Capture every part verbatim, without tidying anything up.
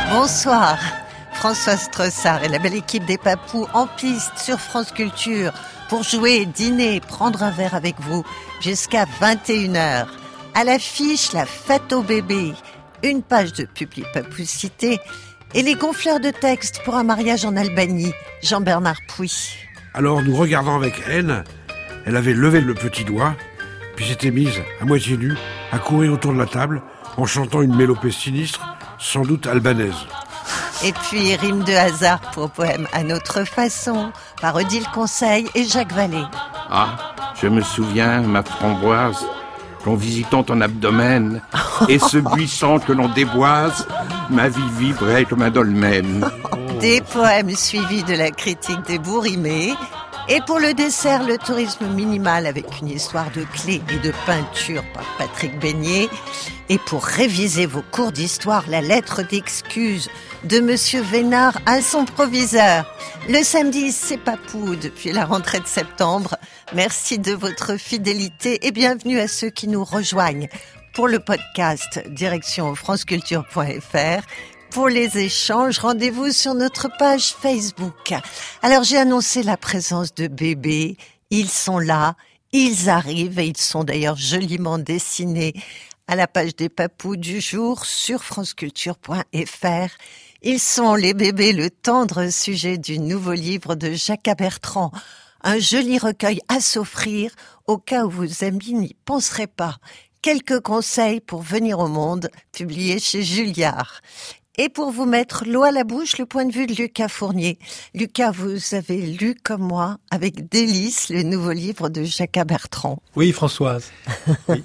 Bonsoir, Françoise Tressard et la belle équipe des Papous en piste sur France Culture pour jouer, dîner, prendre un verre avec vous jusqu'à vingt et une heures. À l'affiche, la fête aux bébés, une page de Publi Papoucité et les gonfleurs de texte pour un mariage en Albanie, Jean-Bernard Pouy. Alors nous regardant avec haine, elle avait levé le petit doigt, puis s'était mise, à moitié nue, à courir autour de la table en chantant une mélopée sinistre, sans doute albanaise. Et puis, rime de hasard pour poème à notre façon, par Odile Conseil et Jacques Vallée. Ah, je me souviens, ma framboise, qu'en visitant ton abdomen, et ce buisson que l'on déboise, ma vie vibrait comme un dolmen. Des poèmes suivis de la critique des bourrimés. Et pour le dessert, le tourisme minimal avec une histoire de clés et de peinture par Patrick Beignet. Et pour réviser vos cours d'histoire, la lettre d'excuse de Monsieur Vénard à son proviseur. Le samedi, c'est Papou depuis la rentrée de septembre. Merci de votre fidélité et bienvenue à ceux qui nous rejoignent pour le podcast direction franceculture point f r. Pour les échanges, rendez-vous sur notre page Facebook. Alors, j'ai annoncé la présence de bébés. Ils sont là, ils arrivent et ils sont d'ailleurs joliment dessinés à la page des Papous du jour sur franceculture point f r. Ils sont les bébés, le tendre sujet du nouveau livre de Jacques Bertrand. Un joli recueil à s'offrir au cas où vos amis n'y penseraient pas. Quelques conseils pour venir au monde, publié chez Julliard. Et pour vous mettre l'eau à la bouche, le point de vue de Lucas Fournier. Lucas, vous avez lu comme moi, avec délice, le nouveau livre de Jacques Bertrand. Oui, Françoise. Oui.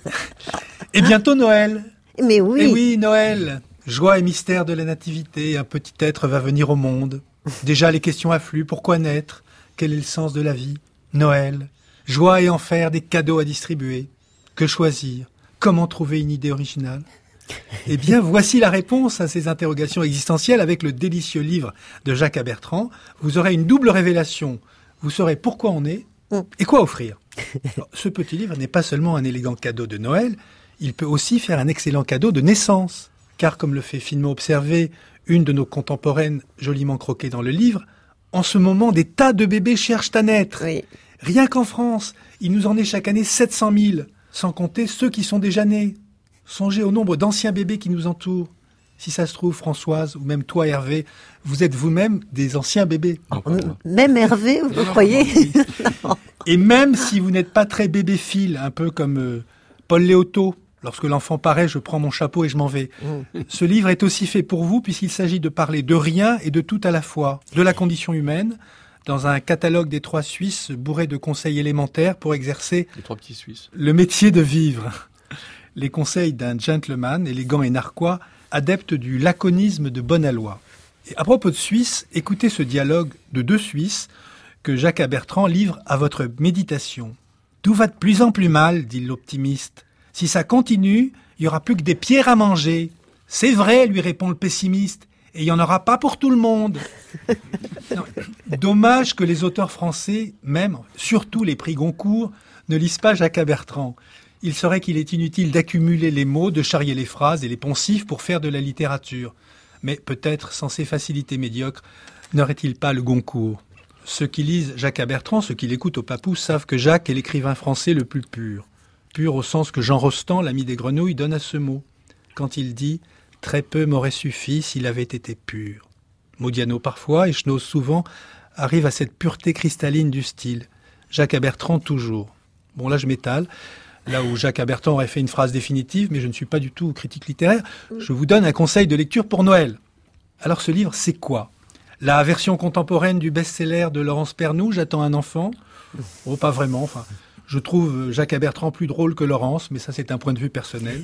Et bientôt Noël. Mais oui. Et oui, Noël. Joie et mystère de la nativité, un petit être va venir au monde. Déjà les questions affluent, pourquoi naître? Quel est le sens de la vie? Noël. Joie et enfer, des cadeaux à distribuer. Que choisir? Comment trouver une idée originale? Eh bien, voici la réponse à ces interrogations existentielles avec le délicieux livre de Jacques Bertrand. Vous aurez une double révélation. Vous saurez pourquoi on est et quoi offrir. Alors, ce petit livre n'est pas seulement un élégant cadeau de Noël, il peut aussi faire un excellent cadeau de naissance. Car, comme le fait finement observer une de nos contemporaines joliment croquée dans le livre, en ce moment, des tas de bébés cherchent à naître. Oui. Rien qu'en France, il nous en est chaque année sept cent mille, sans compter ceux qui sont déjà nés. Songez au nombre d'anciens bébés qui nous entourent. Si ça se trouve, Françoise, ou même toi, Hervé, vous êtes vous-même des anciens bébés. Oh, même Hervé, vous non, croyez non. Et même si vous n'êtes pas très bébéphile, un peu comme euh, Paul Léoto, lorsque l'enfant paraît, je prends mon chapeau et je m'en vais. Mmh. Ce livre est aussi fait pour vous, puisqu'il s'agit de parler de rien et de tout à la fois, de la condition humaine, dans un catalogue des trois Suisses bourré de conseils élémentaires pour exercer les trois petits Suisses. Le métier de vivre. Les conseils d'un gentleman, élégant et narquois, adepte du laconisme de bonne aloi. Et à propos de Suisse, écoutez ce dialogue de deux Suisses que Jacques Bertrand livre à votre méditation. « Tout va de plus en plus mal, dit l'optimiste. Si ça continue, il n'y aura plus que des pierres à manger. C'est vrai, lui répond le pessimiste, et il n'y en aura pas pour tout le monde. » Non, dommage que les auteurs français, même, surtout les prix Goncourt, ne lisent pas Jacques Bertrand. Il serait qu'il est inutile d'accumuler les mots, de charrier les phrases et les poncifs pour faire de la littérature. Mais peut-être, sans ces facilités médiocres, n'aurait-il pas le Goncourt? Ceux qui lisent Jacques Bertrand, ceux qui l'écoutent au Papou, savent que Jacques est l'écrivain français le plus pur. Pur au sens que Jean Rostand, l'ami des grenouilles, donne à ce mot. Quand il dit « Très peu m'aurait suffi s'il avait été pur ». Modiano parfois, et Schnoz souvent, arrive à cette pureté cristalline du style. Jacques Bertrand toujours. Bon, là je m'étale. Là où Jacques Bertrand aurait fait une phrase définitive, mais je ne suis pas du tout critique littéraire, je vous donne un conseil de lecture pour Noël. Alors ce livre, c'est quoi? La version contemporaine du best-seller de Laurence Pernou, J'attends un enfant? Oh, pas vraiment. Enfin, je trouve Jacques Bertrand plus drôle que Laurence, mais ça c'est un point de vue personnel.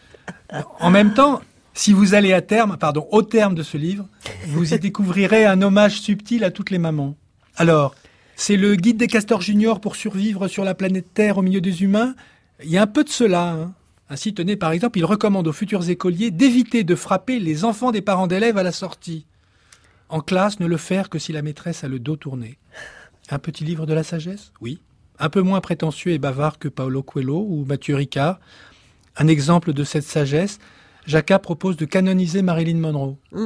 En même temps, si vous allez à terme, pardon, au terme de ce livre, vous y découvrirez un hommage subtil à toutes les mamans. Alors, c'est le guide des castors juniors pour survivre sur la planète Terre au milieu des humains? Il y a un peu de cela. Hein. Ainsi, tenez, par exemple, il recommande aux futurs écoliers d'éviter de frapper les enfants des parents d'élèves à la sortie. En classe, ne le faire que si la maîtresse a le dos tourné. Un petit livre de la sagesse? Oui. Un peu moins prétentieux et bavard que Paulo Coelho ou Mathieu Ricard. Un exemple de cette sagesse, Jacques propose de canoniser Marilyn Monroe. Mm.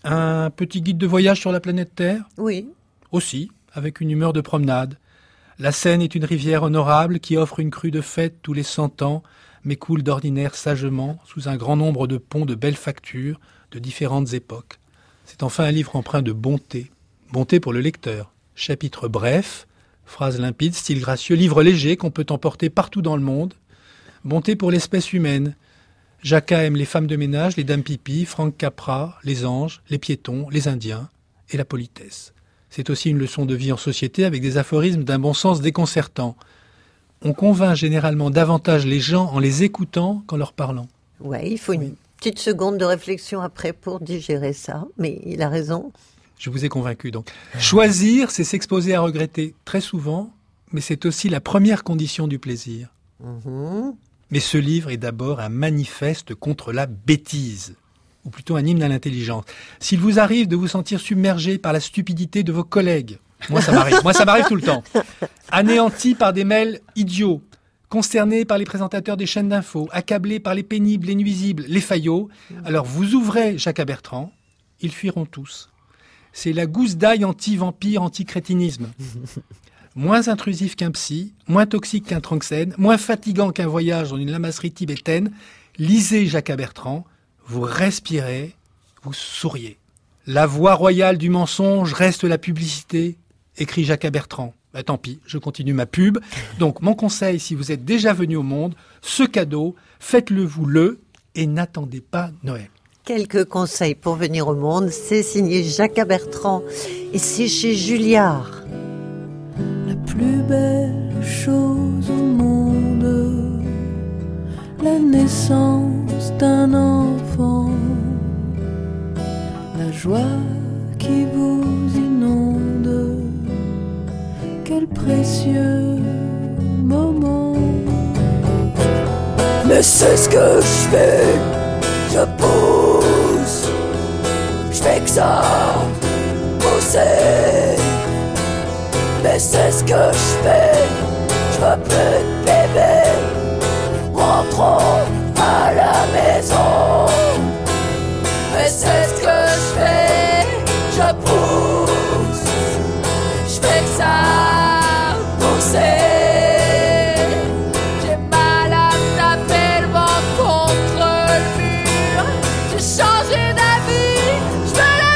Un petit guide de voyage sur la planète Terre ? Oui. Aussi, avec une humeur de promenade. La Seine est une rivière honorable qui offre une crue de fête tous les cent ans, mais coule d'ordinaire sagement sous un grand nombre de ponts de belle facture de différentes époques. C'est enfin un livre empreint de bonté. Bonté pour le lecteur. Chapitre bref, phrases limpides, style gracieux, livre léger qu'on peut emporter partout dans le monde. Bonté pour l'espèce humaine. Jacquat aime les femmes de ménage, les dames pipi, Frank Capra, les anges, les piétons, les indiens et la politesse. C'est aussi une leçon de vie en société avec des aphorismes d'un bon sens déconcertant. On convainc généralement davantage les gens en les écoutant qu'en leur parlant. Ouais, il faut une Oui. petite seconde de réflexion après pour digérer ça, mais il a raison. Je vous ai convaincu donc. Choisir, c'est s'exposer à regretter très souvent, mais c'est aussi la première condition du plaisir. Mhm. Mais ce livre est d'abord un manifeste contre la bêtise, ou plutôt un hymne à l'intelligence. S'il vous arrive de vous sentir submergé par la stupidité de vos collègues, moi ça m'arrive, moi ça m'arrive tout le temps, anéanti par des mails idiots, consterné par les présentateurs des chaînes d'infos, accablé par les pénibles, les nuisibles, les faillots, alors vous ouvrez Jacquat Bertrand, ils fuiront tous. C'est la gousse d'ail anti-vampire, anti-crétinisme. Moins intrusif qu'un psy, moins toxique qu'un tranxène, moins fatigant qu'un voyage dans une lamasserie tibétaine, lisez Jacquat Bertrand, vous respirez, vous souriez. La voie royale du mensonge reste la publicité, écrit Jacquat Bertrand. Bah, tant pis, je continue ma pub. Donc mon conseil, si vous êtes déjà venu au monde, ce cadeau, faites-le vous le et n'attendez pas Noël. Quelques conseils pour venir au monde, c'est signé Jacquat Bertrand et c'est chez Julliard. La plus belle chose au monde, la naissance d'un enfant, la joie qui vous inonde, quel précieux moment. Mais c'est ce que je fais, je pousse, je fais que ça pousser. Mais c'est ce que je fais, je veux plus de bébé, rentrons à la maison. Mais c'est ce que je fais, je pousse, je fais que ça pousser. J'ai mal à taper le vent contre le mur, j'ai changé d'avis, je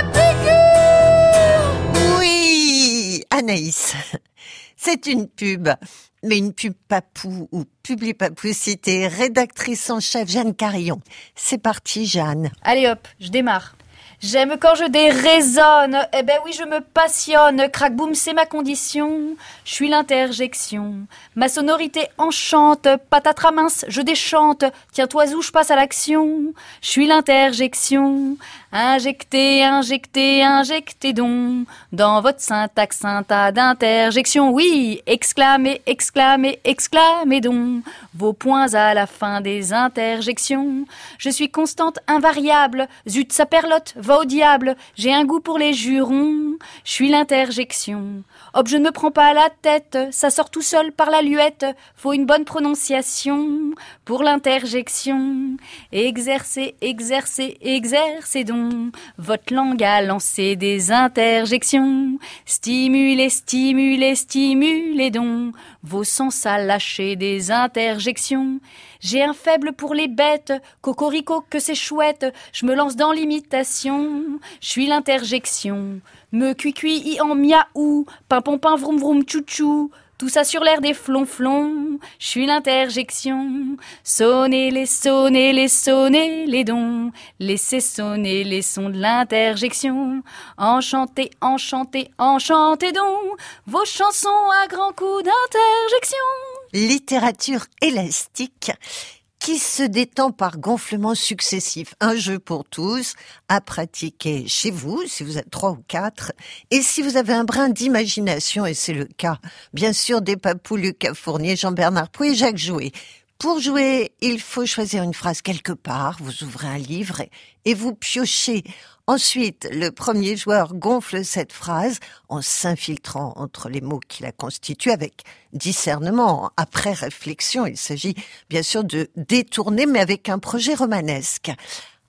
veux la piqûre. Oui, Anaïs, c'est une pub, mais une pub papou ou Publipapoucité, rédactrice en chef Jeanne Carillon. C'est parti, Jeanne. Allez hop, je démarre. J'aime quand je déraisonne, eh ben oui je me passionne, crac boum c'est ma condition, je suis l'interjection, ma sonorité enchante, patatras mince je déchante, tiens-toi où je passe à l'action, je suis l'interjection, injectez, injectez, injectez donc, dans votre syntaxe un tas d'interjections, oui, exclamez, exclamez, exclamez donc, vos points à la fin des interjections, je suis constante, invariable, zut ça perlote, va au diable, j'ai un goût pour les jurons, je suis l'interjection. Hop, je ne me prends pas à la tête, ça sort tout seul par la luette, faut une bonne prononciation pour l'interjection. Exercez, exercez, exercez donc votre langue à lancer des interjections. Stimulez, stimulez, stimulez donc vos sens à lâcher des interjections. J'ai un faible pour les bêtes, cocorico que c'est chouette, je me lance dans l'imitation, je suis l'interjection. Me cuicui i en miaou, pimpon vroom vroom tchou-tchou, tout ça sur l'air des flonflons, je suis l'interjection. Sonnez les, sonnez les, sonnez les dons, laissez sonner les sons de l'interjection. Enchantez, enchantez, enchantez donc vos chansons à grands coups d'interjection. Littérature élastique qui se détend par gonflements successifs. Un jeu pour tous, à pratiquer chez vous, si vous êtes trois ou quatre. Et si vous avez un brin d'imagination, et c'est le cas, bien sûr, des papous Lucas Fournier, Jean-Bernard Pouy et Jacques Jouet. Pour jouer, il faut choisir une phrase quelque part, vous ouvrez un livre et, et vous piochez. Ensuite, le premier joueur gonfle cette phrase en s'infiltrant entre les mots qui la constituent avec discernement. Après réflexion, il s'agit bien sûr de détourner, mais avec un projet romanesque.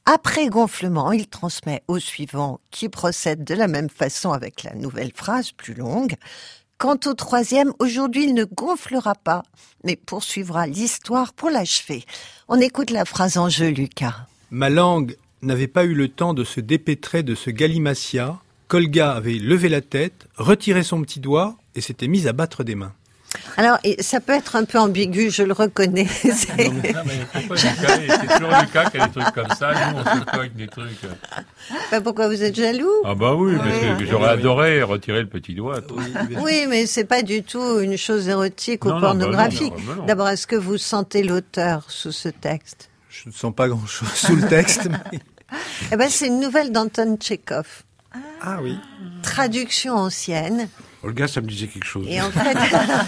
Après gonflement, il transmet au suivant qui procède de la même façon avec la nouvelle phrase plus longue. Quant au troisième, aujourd'hui il ne gonflera pas, mais poursuivra l'histoire pour l'achever. On écoute la phrase en jeu, Lucas. Ma langue n'avait pas eu le temps de se dépêtrer de ce galimatia. Kolga avait levé la tête, retiré son petit doigt et s'était mise à battre des mains. Alors, et ça peut être un peu ambigu, je le reconnais. C'est... Non, mais, non, mais pourquoi Lucas, c'est toujours Lucas qui a des trucs comme ça, nous on se cogne des trucs. Ben, pourquoi vous êtes jaloux? Ah bah oui, parce que Oui. j'aurais adoré retirer le petit doigt. toi. Oui, mais- Oui, mais c'est pas du tout une chose érotique ou Non, non, bah non, pornographique. bah non. D'abord, est-ce que vous sentez l'auteur sous ce texte? Je ne sens pas grand-chose sous le texte. Mais... Eh ben, c'est une nouvelle d'Anton Tchekhov. Ah oui. Traduction ancienne. Olga, ça me disait quelque chose. Et en fait,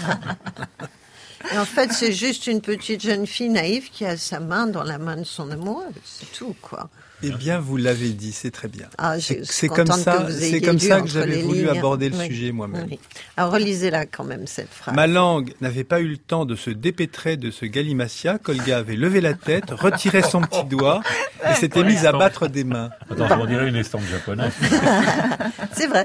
et en fait, c'est juste une petite jeune fille naïve qui a sa main dans la main de son amoureux. C'est tout, quoi. Eh bien, vous l'avez dit, c'est très bien. Ah, je C'est- suis c'est comme contente ça- que vous c'est ayez comme lu ça que entre j'avais les voulu lignes. aborder le Oui. sujet moi-même. Oui. Alors, relisez-la quand même, cette phrase. Ma langue n'avait pas eu le temps de se dépêtrer de ce galimatia. Kolga avait levé la tête, retiré son petit doigt et s'était mise à battre des mains. Attends, on dirait une estampe japonaise. C'est vrai.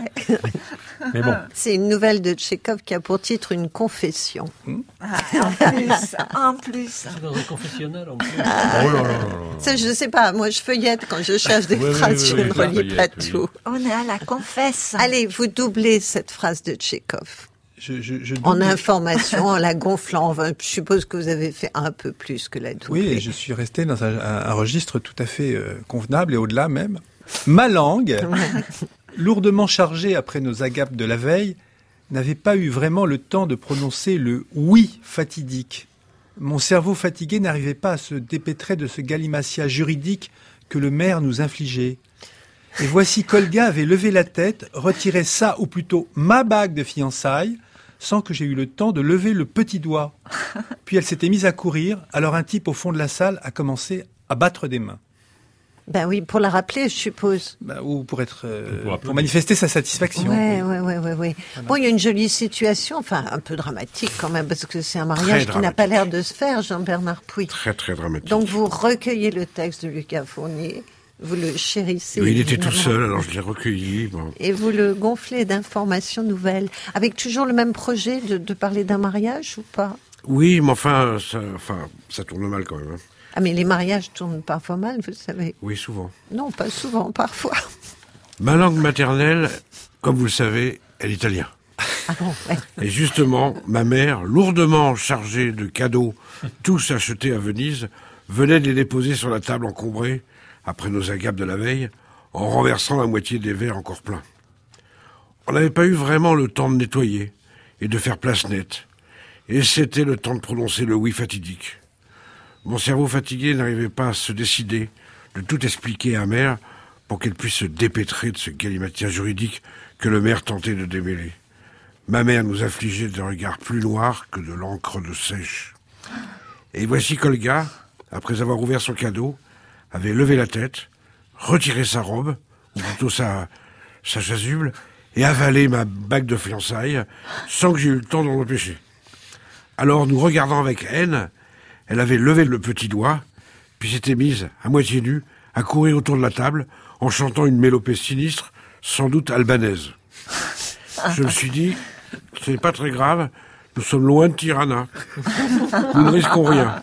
Mais bon, C'est une nouvelle de Tchekhov qui a pour titre une confession. Ah, en plus, en plus. C'est dans un confessionnal en plus. oh là là là là. Ça, je sais pas. Moi, je feuillette quand je cherche des Oui, oui, phrases. oui, je oui, ne je la relis feuillette, pas oui. tout. On est à la confesse. Allez, vous doublez cette phrase de Tchekhov. Je, je, je En double- information, en la gonflant. Enfin, je suppose que vous avez fait un peu plus que la doublée. Oui, et je suis resté dans un, un- un registre tout à fait euh, convenable et au-delà même. Ma langue, lourdement chargée après nos agapes de la veille, n'avait pas eu vraiment le temps de prononcer le oui fatidique. Mon cerveau fatigué n'arrivait pas à se dépêtrer de ce galimatia juridique que le maire nous infligeait. Et voici Kolga avait levé la tête, retiré sa, ou plutôt ma bague de fiançailles, sans que j'ai eu le temps de lever le petit doigt. Puis elle s'était mise à courir, alors un type au fond de la salle a commencé à battre des mains. Ben oui, pour la rappeler, je suppose. Bah, ou pour être, euh, Pour pour manifester sa satisfaction. Ouais, ouais, ouais, ouais, ouais. Bon, il y a une jolie situation, enfin, un peu dramatique quand même, parce que c'est un mariage qui n'a pas l'air de se faire, Jean-Bernard Pouy. Très, très dramatique. Donc, vous recueillez le texte de Lucas Fournier, vous le chérissez. Oui, il était tout évidemment, seul, alors je l'ai recueilli. Bon. et vous le gonflez d'informations nouvelles. Avec toujours le même projet de, de parler d'un mariage ou pas? Oui, mais enfin ça, enfin, ça tourne mal quand même. hein. Ah, mais les mariages tournent parfois mal, vous savez. Oui, souvent. Non, pas souvent, parfois. Ma langue maternelle, comme vous le savez, est l'italien. Ah bon, ouais. Et justement, ma mère, lourdement chargée de cadeaux, tous achetés à Venise, venait de les déposer sur la table encombrée, après nos agapes de la veille, en renversant la moitié des verres encore pleins. On n'avait pas eu vraiment le temps de nettoyer et de faire place nette. Et c'était le temps de prononcer le oui fatidique. Mon cerveau fatigué n'arrivait pas à se décider de tout expliquer à mère pour qu'elle puisse se dépêtrer de ce galimatia juridique que le maire tentait de démêler. Ma mère nous affligeait d'un regard plus noir que de l'encre de sèche. Et voici Kolga, après avoir ouvert son cadeau, avait levé la tête, retiré sa robe, ou plutôt sa, sa chasuble, et avalé ma bague de fiançailles, sans que j'aie eu le temps d'en empêcher. Alors, nous regardant avec haine, elle avait levé le petit doigt, puis s'était mise, à moitié nue, à courir autour de la table, en chantant une mélopée sinistre, sans doute albanaise. Je me suis dit, ce n'est pas très grave, nous sommes loin de Tirana. Nous ne risquons rien.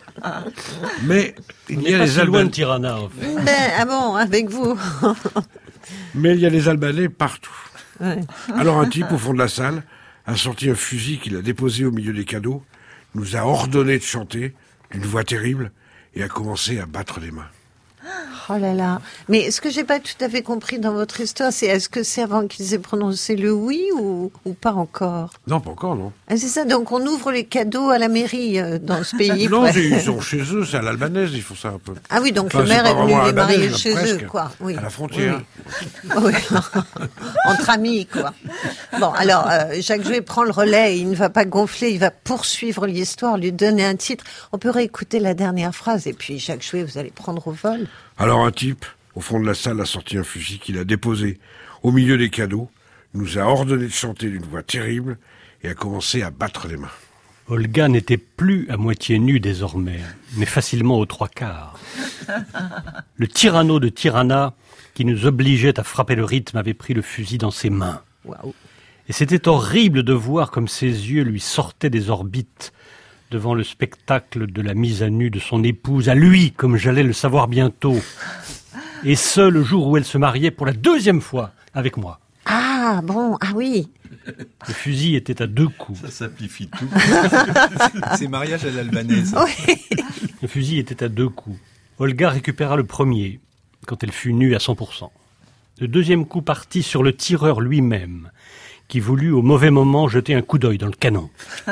Mais On il y n'est a pas les si loin de Albanais, Tirana, en fait. Ben, ah bon, avec vous. mais il y a les Albanais partout. Ouais. Alors un type au fond de la salle a sorti un fusil qu'il a déposé au milieu des cadeaux, nous a ordonné de chanter d'une voix terrible et a commencé à battre des mains. Oh là là. Mais ce que j'ai pas tout à fait compris dans votre histoire, c'est est-ce que c'est avant qu'ils aient prononcé le oui ou, ou pas encore? Non, pas encore, non. Ah, c'est ça, donc on ouvre les cadeaux à la mairie euh, dans ce pays. Non, Ouais. c'est- ils sont chez eux, c'est à l'albanaise, ils font ça un peu. Ah oui, donc Enfin, le c'est maire pas est venu vraiment à les marier l'albanaise, chez presque. eux, quoi. Oui. À la frontière. Oui. Oui. Entre amis, quoi. Bon, alors, euh, Jacques Jouet prend le relais, il ne va pas gonfler, il va poursuivre l'histoire, lui donner un titre. On peut réécouter la dernière phrase, et puis Jacques Jouet, vous allez prendre au vol. Alors un type, au fond de la salle, a sorti un fusil qu'il a déposé au milieu des cadeaux, nous a ordonné de chanter d'une voix terrible et a commencé à battre des mains. Olga n'était plus à moitié nue désormais, mais facilement aux trois quarts. Le tyranno de Tirana, qui nous obligeait à frapper le rythme, avait pris le fusil dans ses mains. Waouh. Et c'était horrible de voir comme ses yeux lui sortaient des orbites devant le spectacle de la mise à nu de son épouse, à lui, comme j'allais le savoir bientôt. Et ce, le jour où elle se mariait pour la deuxième fois avec moi. Ah, bon, ah oui. Le fusil était à deux coups. Ça simplifie tout. C'est mariage à l'albanaise. Oui. Le fusil était à deux coups. Olga récupéra le premier, quand elle fut nue à cent pour cent. Le deuxième coup partit sur le tireur lui-même, qui voulut au mauvais moment jeter un coup d'œil dans le canon.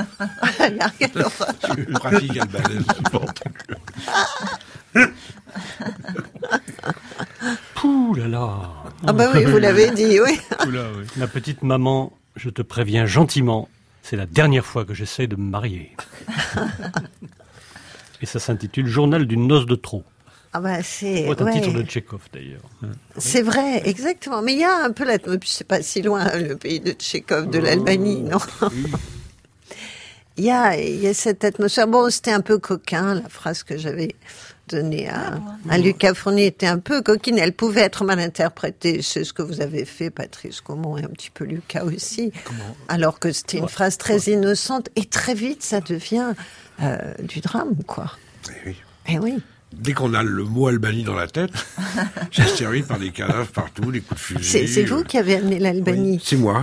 Pratique albanaise. Pouh là là. Ah bah oui, vous l'avez dit, oui. Oula, oui. Ma petite maman, je te préviens gentiment, c'est la dernière fois que j'essaie de me marier. Et ça s'intitule Journal d'une noce de trop. Ah bah c'est... C'est un ouais. titre de Tchekhov d'ailleurs. C'est vrai, exactement. Mais il y a un peu la... C'est pas si loin, le pays de Tchekhov, de l'Albanie, non? Il y a, il y a cette atmosphère. Bon, c'était un peu coquin, la phrase que j'avais donnée à, à Lucas Fournier était un peu coquine. Elle pouvait être mal interprétée. C'est ce que vous avez fait, Patrice Caumont, et un petit peu Lucas aussi. Comment? Alors que c'était une phrase très innocente. Et très vite, ça devient euh, du drame, quoi. Eh oui. Eh oui. Dès qu'on a le mot Albanie dans la tête, j'ai servi par des cadavres partout, des coups de fusil. C'est, c'est vous qui avez amené l'Albanie. Oui, c'est moi.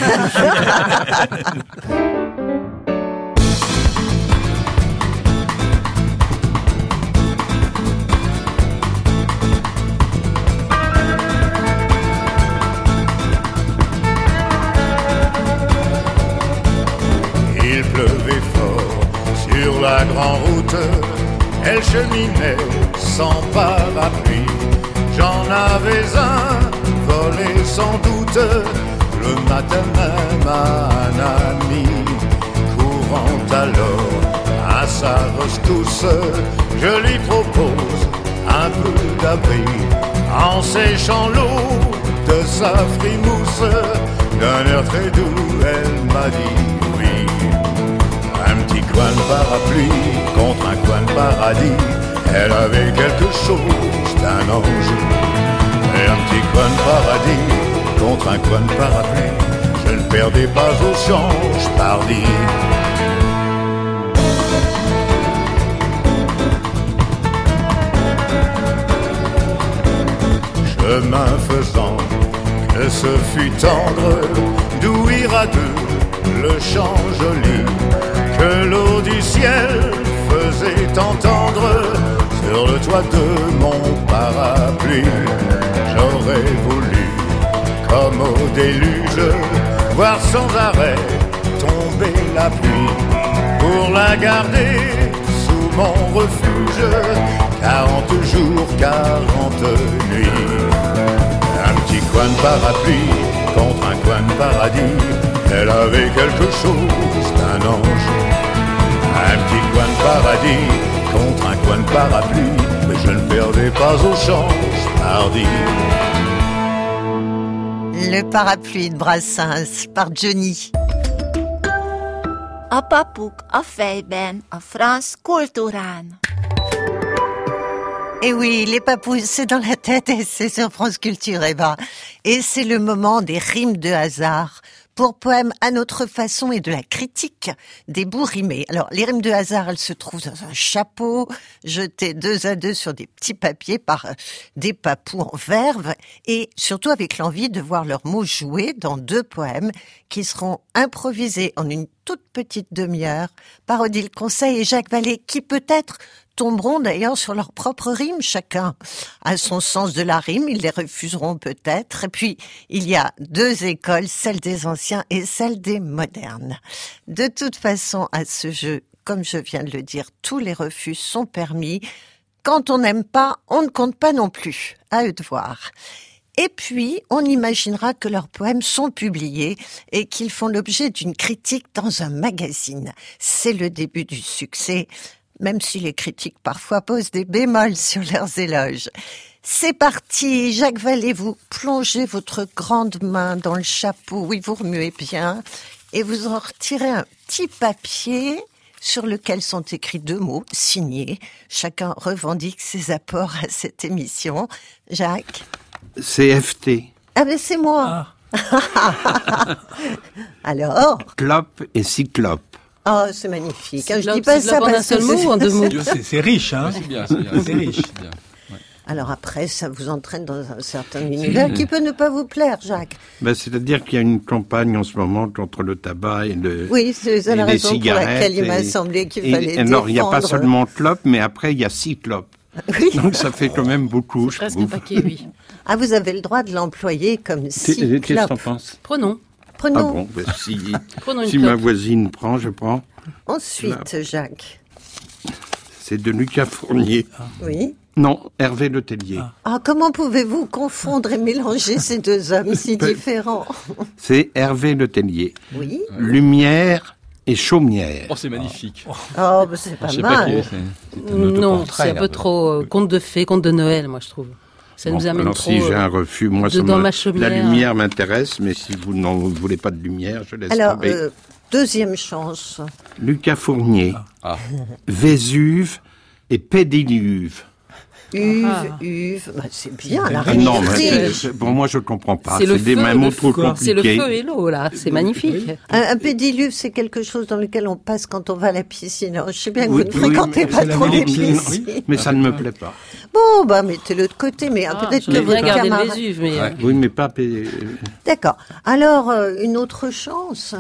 Il pleuvait fort sur la grande route. Elle cheminait sans parapluie. J'en avais un volé sans doute le matin même à un ami. Courant alors à sa rescousse, je lui propose un peu d'abri en séchant l'eau de sa frimousse. D'un air très doux, elle m'a dit oui. Un petit coin de parapluie contre un coin de paradis. Elle avait quelque chose d'un ange. Et un petit coin de paradis contre un coin de parapluie. Je ne perdais pas au change, pardi. Chemin faisant, que ce fut tendre, d'où ira deux le chant joli que l'eau du ciel faisait entendre sur le toit de mon parapluie. J'aurais voulu, comme au déluge, voir sans arrêt tomber la pluie pour la garder sous mon refuge. Quarante jours, quarante nuits. Un petit coin de parapluie contre un coin de paradis. Elle avait quelque chose d'un ange. Un petit coin de paradis contre un coin de parapluie. Mais je ne perdais pas au change, hardi. Le parapluie de Brassens par Johnny. A papuk a fejben, a franc kultúrán. Et oui, les papous, c'est dans la tête et c'est sur France Culture, Eva. Et c'est le moment des rimes de hasard pour poèmes à notre façon et de la critique des bouts rimés. Alors, les rimes de hasard, elles se trouvent dans un chapeau, jetées deux à deux sur des petits papiers par des papous en verve et surtout avec l'envie de voir leurs mots jouer dans deux poèmes qui seront improvisés en une toute petite demi-heure par Odile Conseil et Jacques Vallée, qui peut-être tomberont d'ailleurs sur leurs propres rimes, chacun à son sens de la rime, ils les refuseront peut-être. Et puis, il y a deux écoles, celle des anciens et celle des modernes. De toute façon, à ce jeu, comme je viens de le dire, tous les refus sont permis. Quand on n'aime pas, on ne compte pas non plus. À eux de voir. Et puis, on imaginera que leurs poèmes sont publiés et qu'ils font l'objet d'une critique dans un magazine. C'est le début du succès, même si les critiques parfois posent des bémols sur leurs éloges. C'est parti, Jacques Vallée, vous plongez votre grande main dans le chapeau, oui, vous remuez bien, et vous en retirez un petit papier sur lequel sont écrits deux mots signés. Chacun revendique ses apports à cette émission. Jacques? C F T. Ah ben c'est moi. Ah. Alors? Clope et cyclope. Oh, c'est magnifique. Cyclope, Je dis pas ça cyclope en parce un seul que mot c'est- ou en deux mots? C'est, c'est riche, hein. Ouais, c'est bien, c'est bien. C'est riche. C'est bien. Ouais. Alors après, ça vous entraîne dans un certain univers qui peut ne pas vous plaire, Jacques. Ben, c'est-à-dire qu'il y a une campagne en ce moment contre le tabac et le Oui, c'est c'est la et les raison pour laquelle il cigarettes m'a et- semblé qu'il et- fallait alors, il n'y a pas défendre. seulement clope, mais après, il y a cyclope. Oui. Donc, ça fait quand même beaucoup, je Presque un trouve. paquet, oui. Ah, vous avez le droit de l'employer comme Qu'est- Qu'est-ce que cyclope. t'en penses? Prenons. Ah Prenons. bon, ben, si, Prenons une si ma clope. voisine prend, je prends. Ensuite, Jacques. C'est de Lucas Fournier. Oui. Non, Hervé Letellier. Ah, comment pouvez-vous confondre et mélanger ces deux hommes si Ben- différents? C'est Hervé Letellier. Oui. Lumière et chaumière. Oh, c'est magnifique. Oh, bah, c'est pas Je sais pas qui est, mal. c'est- c'est un Non, autoportrait, c'est un peu là. trop euh, conte de fées, conte de Noël, moi, je trouve. Ça nous Bon, amène alors trop... si j'ai euh, un refus, moi ça dedans me- ma chaumière. la lumière m'intéresse, mais si vous n'en voulez pas de lumière, je laisse Alors, tomber. euh, deuxième chance. Lucas Fournier, Ah. Vésuve et Pédiluve. Uve, Ah. uve, bah, c'est bien, la Ah rime non, est mais riche. c'est- pour moi je comprends pas. C'est le des feu, mots le trop feu. C'est le compliqués. feu et l'eau, là. C'est magnifique. Un, un pédiluve, c'est quelque chose dans lequel on passe quand on va à la piscine. Alors, je sais bien que Oui, vous ne oui, fréquentez mais pas c'est la trop les mélodie, piscines. oui. Mais ça ne me plaît pas. Bon, bah, mettez-le de côté, mais ah, Ah, peut-être je que vais votre bien garder le camarade... Vésuve, mais... euh, Ouais. Oui, mais pas. Pé- D'accord. Alors, euh, une autre chance.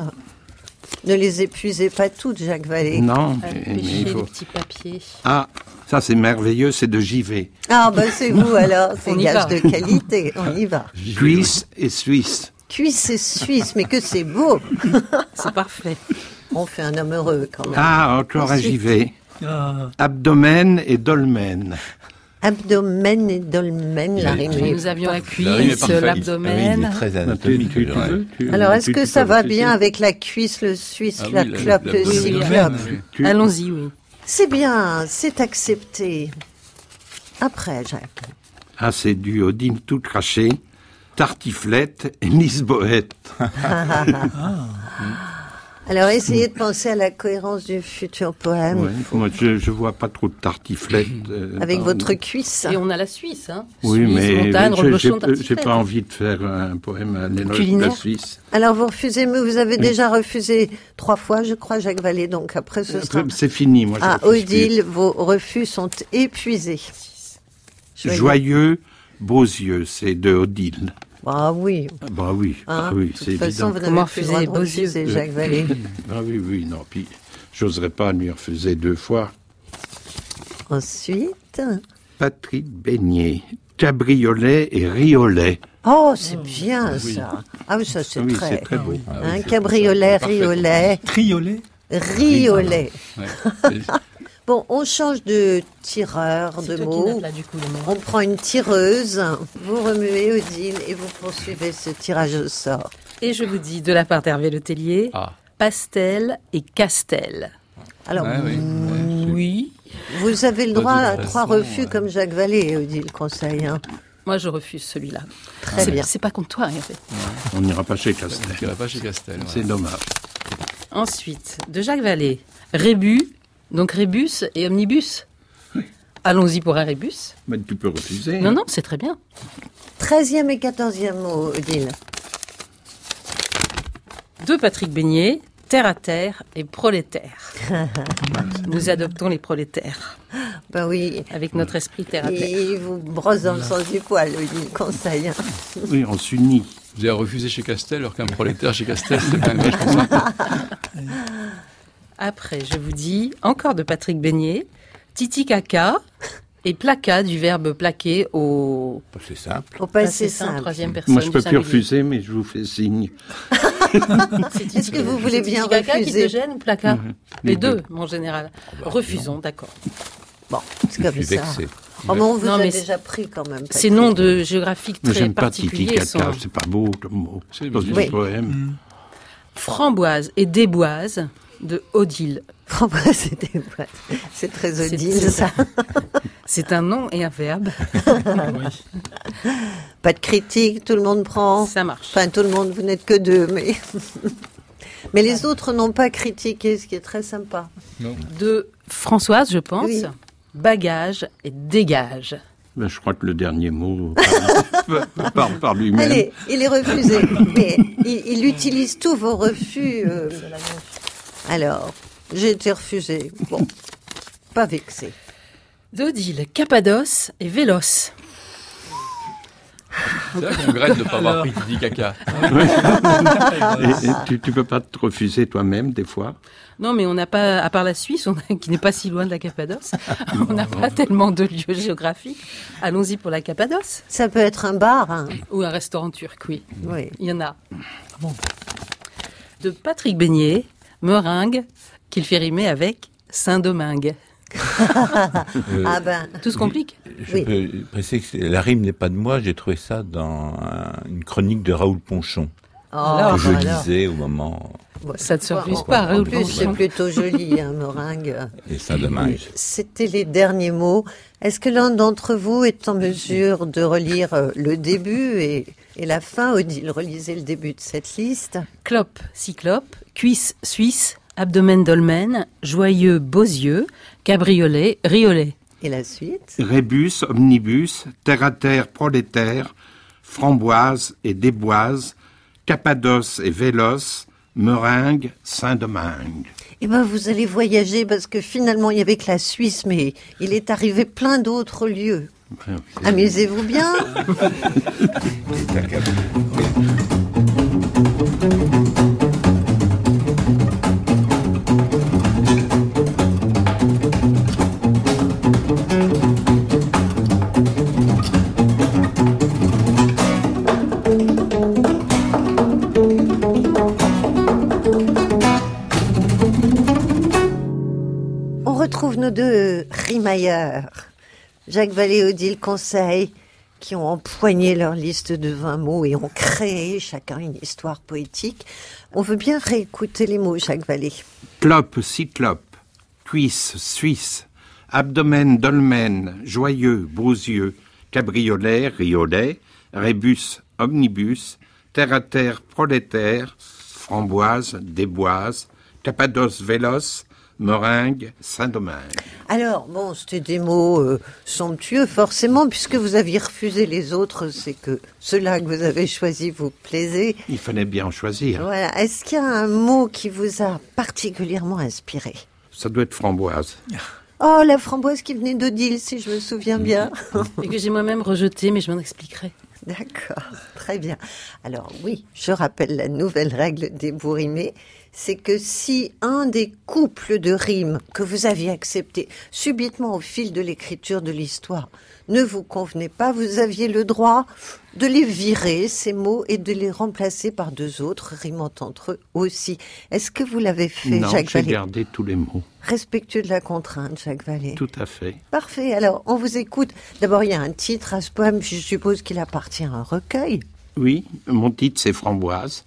Ne les épuisez pas toutes, Jacques Vallée. Non, à mais, mais pêcher il les faut. petits papiers. Ah, ça c'est merveilleux, c'est de J V. Ah, bah, c'est vous, alors. C'est On y gage va. de qualité. On y va. Cuisse et Suisse. Cuisse et Suisse, mais que c'est beau. C'est parfait. On fait un homme heureux, quand même. Ah, encore un J V. Ah, Abdomen et dolmen. Abdomen et dolmen, la rime est- Nous avions la La rime est cuisse, parfaite. Ah oui, il est l'abdomen. très Tu- anatomique. tu- je tu dirais. veux, tu- Alors, est-ce tu- que tu ça peux va réfléchir bien avec la cuisse, le suisse, Ah la oui, la- clope, la- le la- cyclope? Même. tu- Allons-y, oui. C'est bien, c'est accepté. Après, Jacques. Ah, c'est du Odile tout craché, tartiflette et lisboète. Alors, essayez de penser à la cohérence du futur poème Ouais, moi, je, je vois pas trop de tartiflette. euh, avec dans- votre cuisse. Et on a la Suisse, hein. Oui, Suisse, mais montagne, je- j'ai reblochon, j'ai tartiflette. pas envie de faire un poème à l'éloge de la Culinaire. Suisse. Alors, vous refusez, mais vous avez déjà refusé trois fois, je crois, Jacques Vallée. Donc, après, ce sera... C'est fini, moi. je Ah, refuse plus. Odile, vos refus sont épuisés. Joyeux. Joyeux, beaux yeux, c'est de Odile. Ah oui. Ah, bah oui, Hein, ah oui, de c'est toute façon, évident. vous Comment n'avez plus le droit de refuser beaux refuser, yeux Jacques Vallée. Ah oui, oui, non, puis j'oserais pas lui refuser deux fois. Ensuite... Patrick Beignet, cabriolet et riolet. Oh, c'est bien, ça. Ah oui, ça, c'est oui, très... c'est très beau. Ah oui, Un c'est- cabriolet, c'est parfait. riolet, triolet. riolet. Ouais. Bon, on change de tireur C'est de toi qui mots. notes, là, du coup, les mots. On prend une tireuse, vous remuez Odile et vous poursuivez ce tirage au sort. Et je vous dis, de la part d'Hervé Letellier, Ah. pastel et castel. Alors, Ouais, oui. Ouais, Oui. vous avez le Pas droit de à toute trois façon, refus ouais. comme Jacques Vallée, Odile conseille. Hein. Moi, je refuse celui-là. Très C'est- bien. C'est pas contre toi, Hervé. On n'ira pas chez Je Castel. n'irai pas chez Castel. ouais. C'est dommage. Ensuite, de Jacques Vallée, rébus, donc rébus et omnibus. Allons-y pour un rébus. Mais tu peux refuser. Non, non, c'est très bien. Treizième et quatorzième mot, Odile. De Patrick Beignet, terre à terre et prolétaire. Nous adoptons les prolétaires Ben oui, avec notre esprit terre à terre. il vous brosse dans le sens du poil, Odile conseille. hein. Oui, on s'unit. Vous avez refusé chez Castel alors qu'un prolétaire chez Castel, c'est quand même vachement sympa. Après, je vous dis, encore de Patrick Beignet, titi caca et placa du verbe plaquer au C'est simple. Au passé passé simple, simple. troisième personne. Moi, je peux du plus singulier. refuser, mais je vous fais signe. C'est Est-ce que vous voulez titi bien caca qui refuser te gêne ou placa Mhm. Les Les deux, deux. mon général. Refusons, d'accord. Bon, c'est Je comme suis ça. vexé. Oh, mais on vous Non, a mais déjà pris quand même. Ces Patrick. noms de géographiques Mais très j'aime pas Titi particuliers Cata, sont c'est pas beau comme mot. C'est Dans bien. un Oui. poème. framboise et déboise de Odile. Framboise et des boîtes. C'est très C'est- Odile, c'est- ça. C'est un nom et un verbe. Pas de critique, tout le monde prend. Ça marche. Enfin, tout le monde, vous n'êtes que deux, mais... Mais les autres n'ont pas critiqué, ce qui est très sympa. Non. De Françoise, je pense. Oui. Bagage et dégage. Ben, je crois que le dernier mot parle par, par lui-même. Allez, il est refusé. Mais il, il utilise tous vos refus. euh. Alors, j'ai été refusé. Bon, pas vexé. D'Odile, Cappadoce et Véloce. C'est vrai qu'on regrette de ne pas avoir pris Titi Caca. Et, et tu, tu peux pas te refuser toi-même des fois? Non, mais on n'a pas, à part la Suisse, on a- qui n'est pas si loin de la Cappadoce, on n'a pas tellement de lieux géographiques. Allons-y pour la Cappadoce. Ça peut être un bar, hein. Ou un restaurant turc, oui. Oui. Il y en a. De Patrick Beignet, meringue, qu'il fait rimer avec Saint-Domingue. Euh, Ah ben, Tout se complique. Je Oui. peux préciser que c'est- la rime n'est pas de moi, j'ai trouvé ça dans un- une chronique de Raoul Ponchon, oh, Alors, que je bah alors. lisais au moment Bon, Ça ne se refuse en- pas, En Raoul plus, c'est Ponchon. plutôt joli, hein, meringue. et ça dommage. C'était les derniers mots. Est-ce que l'un d'entre vous est en mesure de relire euh, le début et, et la fin? Odile, relisez le début de cette liste. Clope, cyclope, cuisse suisse, abdomen dolmen, joyeux beaux yeux, cabriolet, riolet. Et la suite? Rébus, omnibus, terre-à-terre, prolétaire, framboise et déboise, Cappadoce et Véloce, meringue, Saint-Domingue. Eh ben, vous allez voyager parce que finalement, il n'y avait que la Suisse, mais il est arrivé plein d'autres lieux. Amusez-vous bien. On retrouve nos deux rimailleurs, Jacques Vallée et Odile Conseil, qui ont empoigné leur liste de vingt mots et ont créé chacun une histoire poétique. On veut bien réécouter les mots, Jacques Vallée. Clope, cyclope, cuisse, suisse, abdomen, dolmen, joyeux, beaux yeux, cabriolet, riolet, rébus, omnibus, terre-à-terre, prolétaire, framboise, déboise, Cappadoce, Véloce, meringue, Saint-Domingue. Alors, bon, c'était des mots euh, somptueux, forcément, puisque vous aviez refusé les autres, c'est que ceux-là que vous avez choisis vous plaisaient. Il fallait bien en choisir. Voilà. Est-ce qu'il y a un mot qui vous a particulièrement inspiré? Ça doit être framboise. Oh, la framboise qui venait d'Odile, si je me souviens bien. Et que j'ai moi-même rejeté, mais je m'en expliquerai. D'accord, très bien. Alors oui, je rappelle la nouvelle règle des mots rimés, c'est que si un des couples de rimes que vous aviez acceptés subitement au fil de l'écriture de l'histoire ne vous convenait pas, vous aviez le droit de les virer, ces mots, et de les remplacer par deux autres rimant entre eux aussi. Est-ce que vous l'avez fait, Non, Jacques j'ai Vallée? gardé tous les mots. Respectueux de la contrainte, Jacques Vallée. Tout à fait. Parfait, alors on vous écoute. D'abord, il y a un titre à ce poème, je suppose qu'il appartient à un recueil. Oui, mon titre c'est Framboise.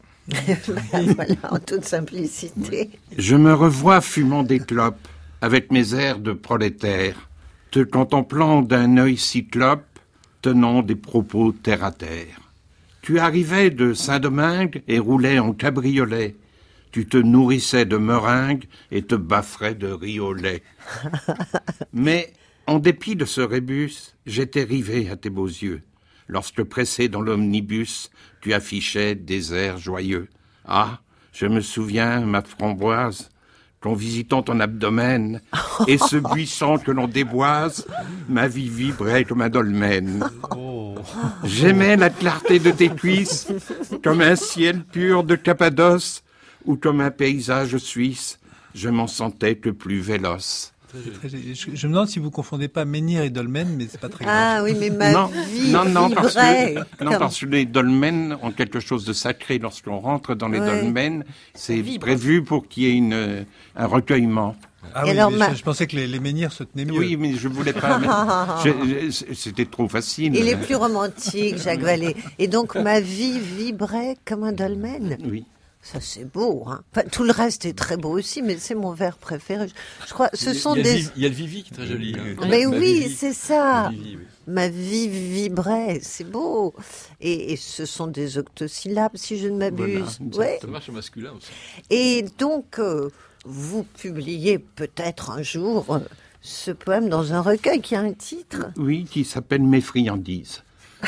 Voilà, en toute simplicité. Je me revois fumant des clopes, avec mes airs de prolétaire, te contemplant d'un œil cyclope, tenant des propos terre à terre. Tu arrivais de Saint-Domingue et roulais en cabriolet. Tu te nourrissais de meringue et te bafferais de riolet. Mais, en dépit de ce rébus, j'étais rivé à tes beaux yeux. Lorsque pressé dans l'omnibus, tu affichais des airs joyeux. Ah, je me souviens, ma framboise, qu'en visitant ton abdomen, et ce buisson que l'on déboise, ma vie vibrait comme un dolmen. J'aimais la clarté de tes cuisses, comme un ciel pur de Cappadoce, ou comme un paysage suisse, je m'en sentais que plus véloce. Très- Je, je me demande si vous confondez pas menhir et dolmen, mais c'est pas très grave. Ah oui, mais ma non, vie non, non, parce vibrait que, non, comme- parce que les dolmens ont quelque chose de sacré lorsqu'on rentre dans les Ouais. dolmens. C'est prévu pour qu'il y ait une, un recueillement. Ah Et oui, alors, mais ma- je, je pensais que les, les menhirs se tenaient mieux. Oui, mais je voulais pas. mettre- je- je- C'était trop facile. Il est plus romantique, Jacques Vallée. Et donc, ma vie vibrait comme un dolmen. Oui. Ça, c'est beau, hein. Enfin, tout le reste est très beau aussi, mais c'est mon vers préféré. Je, je crois, ce sont il y a, des... Il y a le Vivi qui est très joli. Hein. Mais Ma oui, Vivi. c'est ça. Ma Vivi, oui. Ma vie vibrait, c'est beau. Et, et ce sont des octosyllabes, si je ne m'abuse. Voilà. Ouais. Ça marche au masculin aussi. Et donc, euh, vous publiez peut-être un jour euh, ce poème dans un recueil qui a un titre. Oui, qui s'appelle Mes friandises.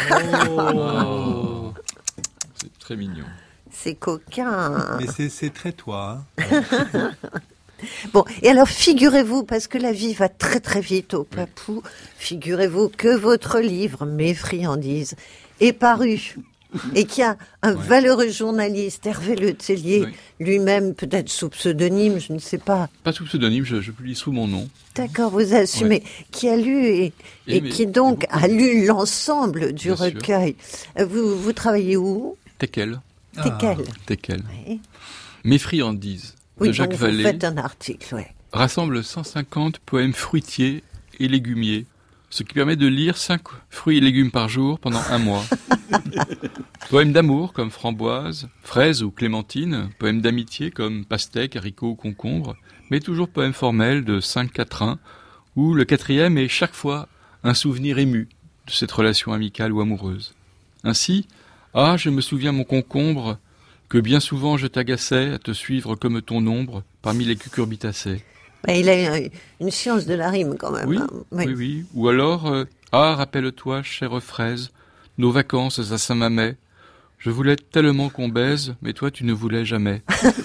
Oh. C'est très mignon. C'est coquin. Mais c'est, c'est très toi. Hein. Bon, et alors figurez-vous, parce que la vie va très très vite au Papou, figurez-vous que votre livre, Mes friandises, est paru. Et qu'il y a un ouais. valeureux journaliste, Hervé Le Tellier, oui. lui-même, peut-être sous pseudonyme, je ne sais pas. Pas sous pseudonyme, je, je publie sous mon nom. D'accord, vous assumez. Ouais. Qui a lu et, et, et qui donc et a lu l'ensemble du Bien recueil. Vous, vous travaillez où? Teckel. Teckel. Ah. Teckel. Oui. Mes friandises, oui, de Jacques donc Vallée. Vous faites un article, oui. Rassemble cent cinquante poèmes fruitiers et légumiers, ce qui permet de lire cinq fruits et légumes par jour pendant un mois. Poèmes d'amour comme framboise, fraise ou clémentine, poèmes d'amitié comme pastèque, haricot ou concombre, mais toujours poèmes formels de cinq quatrains, où le quatrième est chaque fois un souvenir ému de cette relation amicale ou amoureuse. Ainsi, ah, je me souviens mon concombre, que bien souvent je t'agaçais à te suivre comme ton ombre parmi les cucurbitacées. Il a une science de la rime quand même. Oui, hein. oui. oui, oui. Ou alors, euh, ah, rappelle-toi, chère fraise, nos vacances à Saint-Mamet. Je voulais tellement qu'on baise, mais toi tu ne voulais jamais.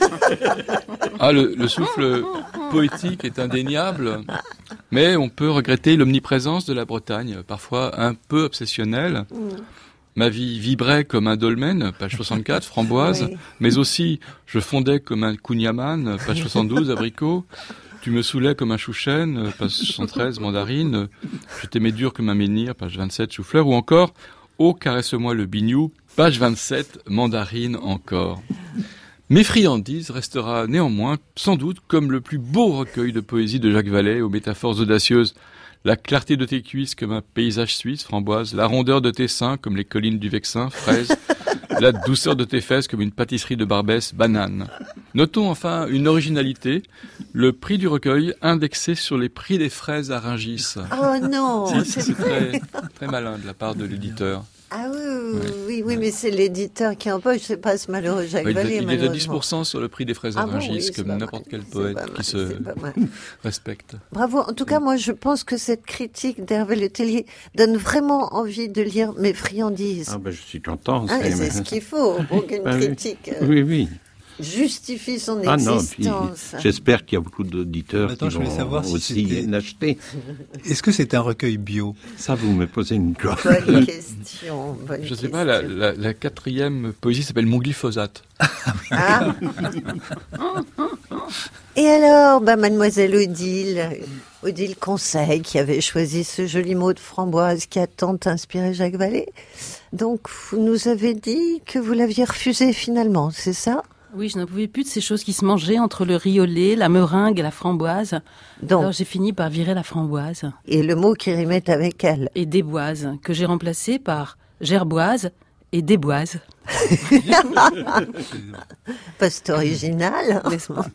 Ah, le, le souffle poétique est indéniable, mais on peut regretter l'omniprésence de la Bretagne, parfois un peu obsessionnelle. Mm. Ma vie vibrait comme un dolmen, page soixante-quatre, framboise, oui. mais aussi je fondais comme un kouign-amann, page soixante-douze, abricot. Tu me saoulais comme un chouchen, page soixante-treize, mandarine. Je t'aimais dur comme un menhir, page vingt-sept, chou-fleur. Ou encore, oh, caresse-moi le bignou, page vingt-sept, mandarine encore. Mes friandises restera néanmoins, sans doute, comme le plus beau recueil de poésie de Jacques Vallée aux métaphores audacieuses. La clarté de tes cuisses comme un paysage suisse, framboise. La rondeur de tes seins comme les collines du Vexin, fraise. La douceur de tes fesses comme une pâtisserie de Barbès, banane. Notons enfin une originalité. Le prix du recueil indexé sur les prix des fraises à Rungis. Oh non, si, c'est, c'est très, très malin de la part de l'éditeur. Ah oui, oui, oui, oui, oui, mais c'est l'éditeur qui empoche, c'est pas ce malheureux Jacques oui, Vallée, il est à dix pour cent sur le prix des fraises à ah bon, Rungis, oui, comme n'importe quel poète qui mal, se respecte. Bravo. En tout cas, moi, je pense que cette critique d'Hervé Le Tellier donne vraiment envie de lire Mes friandises. Ah ben, je suis content. Ah, c'est c'est ce qu'il faut pour qu'une ben, critique euh, oui, oui. justifie son ah existence. Non, puis, j'espère qu'il y a beaucoup d'auditeurs Attends, qui vont savoir aussi si l'acheter. Est-ce que c'est un recueil bio? Ça, vous me posez une colle. Bonne question. Bonne je ne sais question. pas, la, la, la quatrième poésie s'appelle Mon glyphosate. Ah. Et alors, bah, mademoiselle Odile, Odile Conseil, qui avait choisi ce joli mot de framboise qui a tant inspiré Jacques Vallée. Donc, vous nous avez dit que vous l'aviez refusé finalement, c'est ça? Oui, je n'en pouvais plus de ces choses qui se mangeaient entre le riz au lait, la meringue et la framboise. Donc, alors j'ai fini par virer la framboise. Et le mot qui rimait avec elle. Et déboise, que j'ai remplacé par gerboise et déboise. Post original.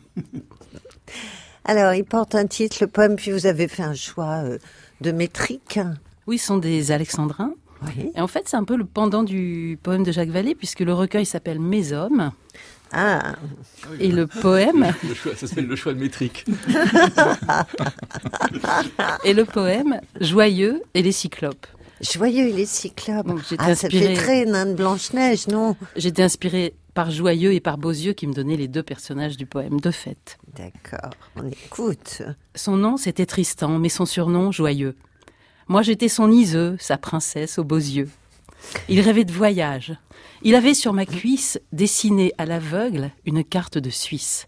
Alors, il porte un titre, le poème, puis vous avez fait un choix euh, de métrique. Oui, ce sont des alexandrins. Oui. Et en fait, c'est un peu le pendant du poème de Jacques Vallée, puisque le recueil s'appelle Mes hommes. Ah. Et le poème... Le choix, ça s'appelle le choix de métrique. Et le poème, Joyeux et les cyclopes. Joyeux et les cyclopes. Donc, ah, inspirée... ça fait très nain de Blanche-Neige, non? J'étais inspirée par Joyeux et par Beauzieux qui me donnaient les deux personnages du poème de fait. D'accord, on écoute. Son nom, c'était Tristan, mais son surnom, Joyeux. Moi, j'étais son Iseux, sa princesse aux beaux yeux. Il rêvait de voyage. Il avait sur ma cuisse dessiné à l'aveugle une carte de Suisse.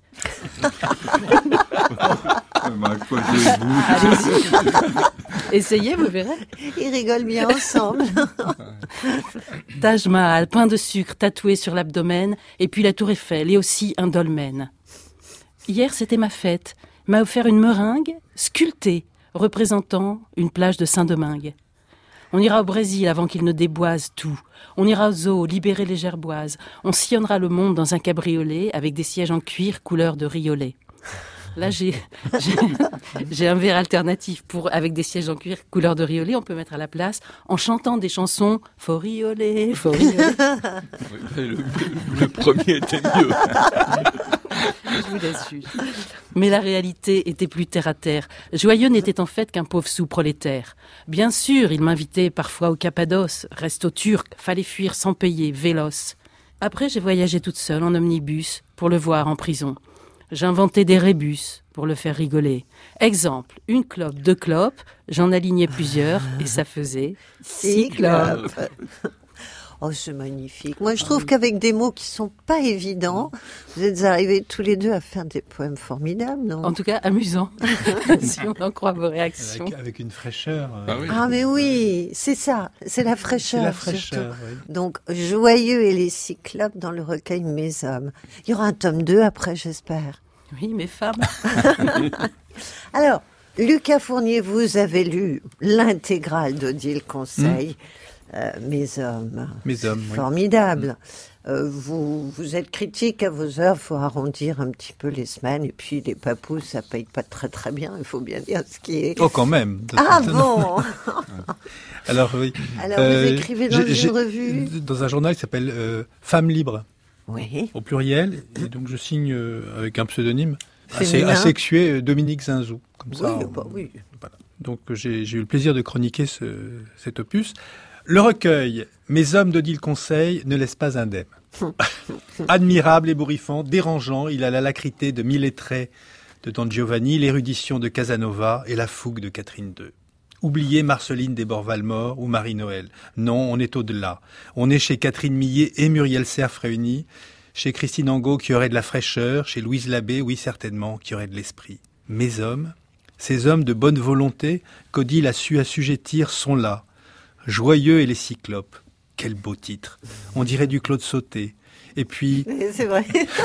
Essayez, vous verrez. Ils rigolent bien ensemble. Taj Mahal, pain de sucre tatoué sur l'abdomen, et puis la tour Eiffel, et aussi un dolmen. Hier, c'était ma fête. Il m'a offert une meringue sculptée, représentant une plage de Saint-Domingue. On ira au Brésil avant qu'il ne déboise tout. On ira au zoo, libérer les gerboises. On sillonnera le monde dans un cabriolet avec des sièges en cuir couleur de riolet. Là, j'ai, j'ai, j'ai un verre alternatif pour, avec des sièges en cuir couleur de riolet. On peut mettre à la place en chantant des chansons « Faut rioler, faut rioler ». Le, le, le premier était mieux. Je vous laisse juger. Mais la réalité était plus terre à terre. Joyeux n'était en fait qu'un pauvre sous-prolétaire. Bien sûr, il m'invitait parfois au Cappadoce, resto turc, fallait fuir sans payer, véloce. Après, j'ai voyagé toute seule en omnibus pour le voir en prison. J'inventais des rébus pour le faire rigoler. Exemple, une clope, deux clopes, j'en alignais plusieurs et ça faisait six clopes. Oh, c'est magnifique. Moi, je trouve qu'avec des mots qui sont pas évidents, vous êtes arrivés tous les deux à faire des poèmes formidables, non? En tout cas, amusants, si on en croit vos réactions. Avec, avec une fraîcheur. Euh... Ah, oui. Ah, mais oui, c'est ça, c'est la fraîcheur. C'est la fraîcheur, oui. Donc, Joyeux et les Cyclopes dans le recueil Mes hommes. Il y aura un tome deux après, j'espère. Oui, mes femmes. Alors, Lucas Fournier, vous avez lu l'intégrale d'Odile Conseil. Mmh. Euh, mes hommes, mes hommes, formidable. Oui. Euh, vous, vous êtes critique à vos heures, faut arrondir un petit peu les semaines. Et puis les papous, ça paye pas très très bien. Il faut bien dire ce qui est. Oh, quand même. Ah bon. Alors oui. Alors euh, vous écrivez dans une revue, dans un journal qui s'appelle euh, Femmes libres. Oui. Au pluriel. Et donc je signe euh, avec un pseudonyme assez asexué, Dominique Zinzou. Comme ça. Oui, on, bah, oui. Voilà. Donc j'ai, j'ai eu le plaisir de chroniquer ce, cet opus. Le recueil « Mes hommes d'Odile Conseil » ne laisse pas indemne. Admirable, ébouriffant, dérangeant, il a la lacrité de mille traits de Don Giovanni, l'érudition de Casanova et la fougue de Catherine deux. Oubliez Marceline Desbordes-Valmore ou Marie-Noël. Non, on est au-delà. On est chez Catherine Millet et Muriel Cerf réunis, chez Christine Angot qui aurait de la fraîcheur, chez Louise Labbé, oui certainement, qui aurait de l'esprit. Mes hommes, ces hommes de bonne volonté qu'Odile a su assujettir sont là. Joyeux et les Cyclopes. Quel beau titre. On dirait du Claude Sauté. Et puis... C'est vrai.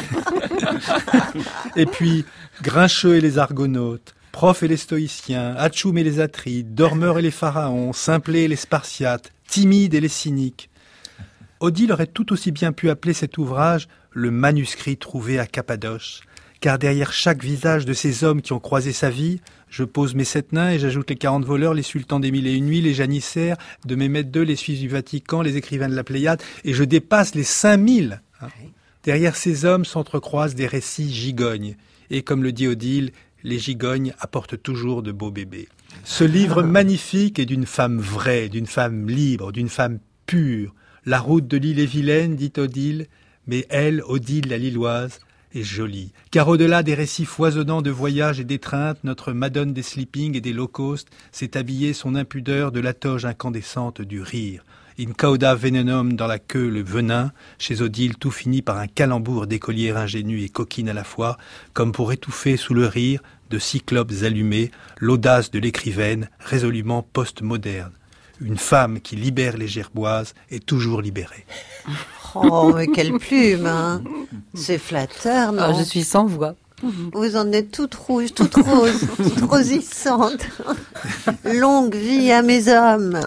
Et puis, Grincheux et les Argonautes, Prof et les Stoïciens, Hatchoum et les Atrides, Dormeur et les Pharaons, Simplet et les Spartiates, Timide et les Cyniques. Odile aurait tout aussi bien pu appeler cet ouvrage le manuscrit trouvé à Cappadoce, car derrière chaque visage de ces hommes qui ont croisé sa vie, je pose mes sept nains et j'ajoute les quarante voleurs, les sultans des mille et une nuits, les janissaires, de Mehmet deux, les Suisses du Vatican, les écrivains de la Pléiade, et je dépasse les cinq mille. Hein. Oui. Derrière ces hommes s'entrecroisent des récits gigognes, et comme le dit Odile, les gigognes apportent toujours de beaux bébés. Ce livre magnifique est d'une femme vraie, d'une femme libre, d'une femme pure. La route de l'île est vilaine, dit Odile, mais elle, Odile la Lilloise, est jolie, car au-delà des récits foisonnants de voyages et d'étreintes, notre Madone des sleeping et des low-cost s'est habillée son impudeur de la toge incandescente du rire. In cauda venenum dans la queue le venin, chez Odile tout finit par un calembour d'écolière ingénue et coquine à la fois, comme pour étouffer sous le rire de cyclopes allumés l'audace de l'écrivaine résolument post-moderne. Une femme qui libère les gerboises est toujours libérée. Oh, mais quelle plume, hein. C'est flatteur, non? Oh, je suis sans voix. Vous en êtes toute rouge, toute rose, toute rosissante. Longue vie à mes hommes.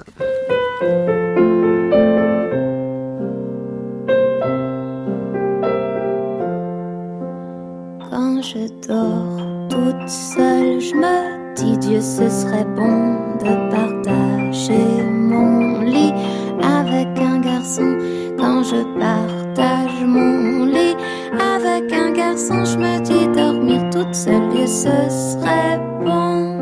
Quand je dors toute seule, je me dis Dieu, ce serait bon de partager mon lit avec un garçon. Quand je partage mon lit avec un garçon, je me dis dormir toute seule et ce serait bon.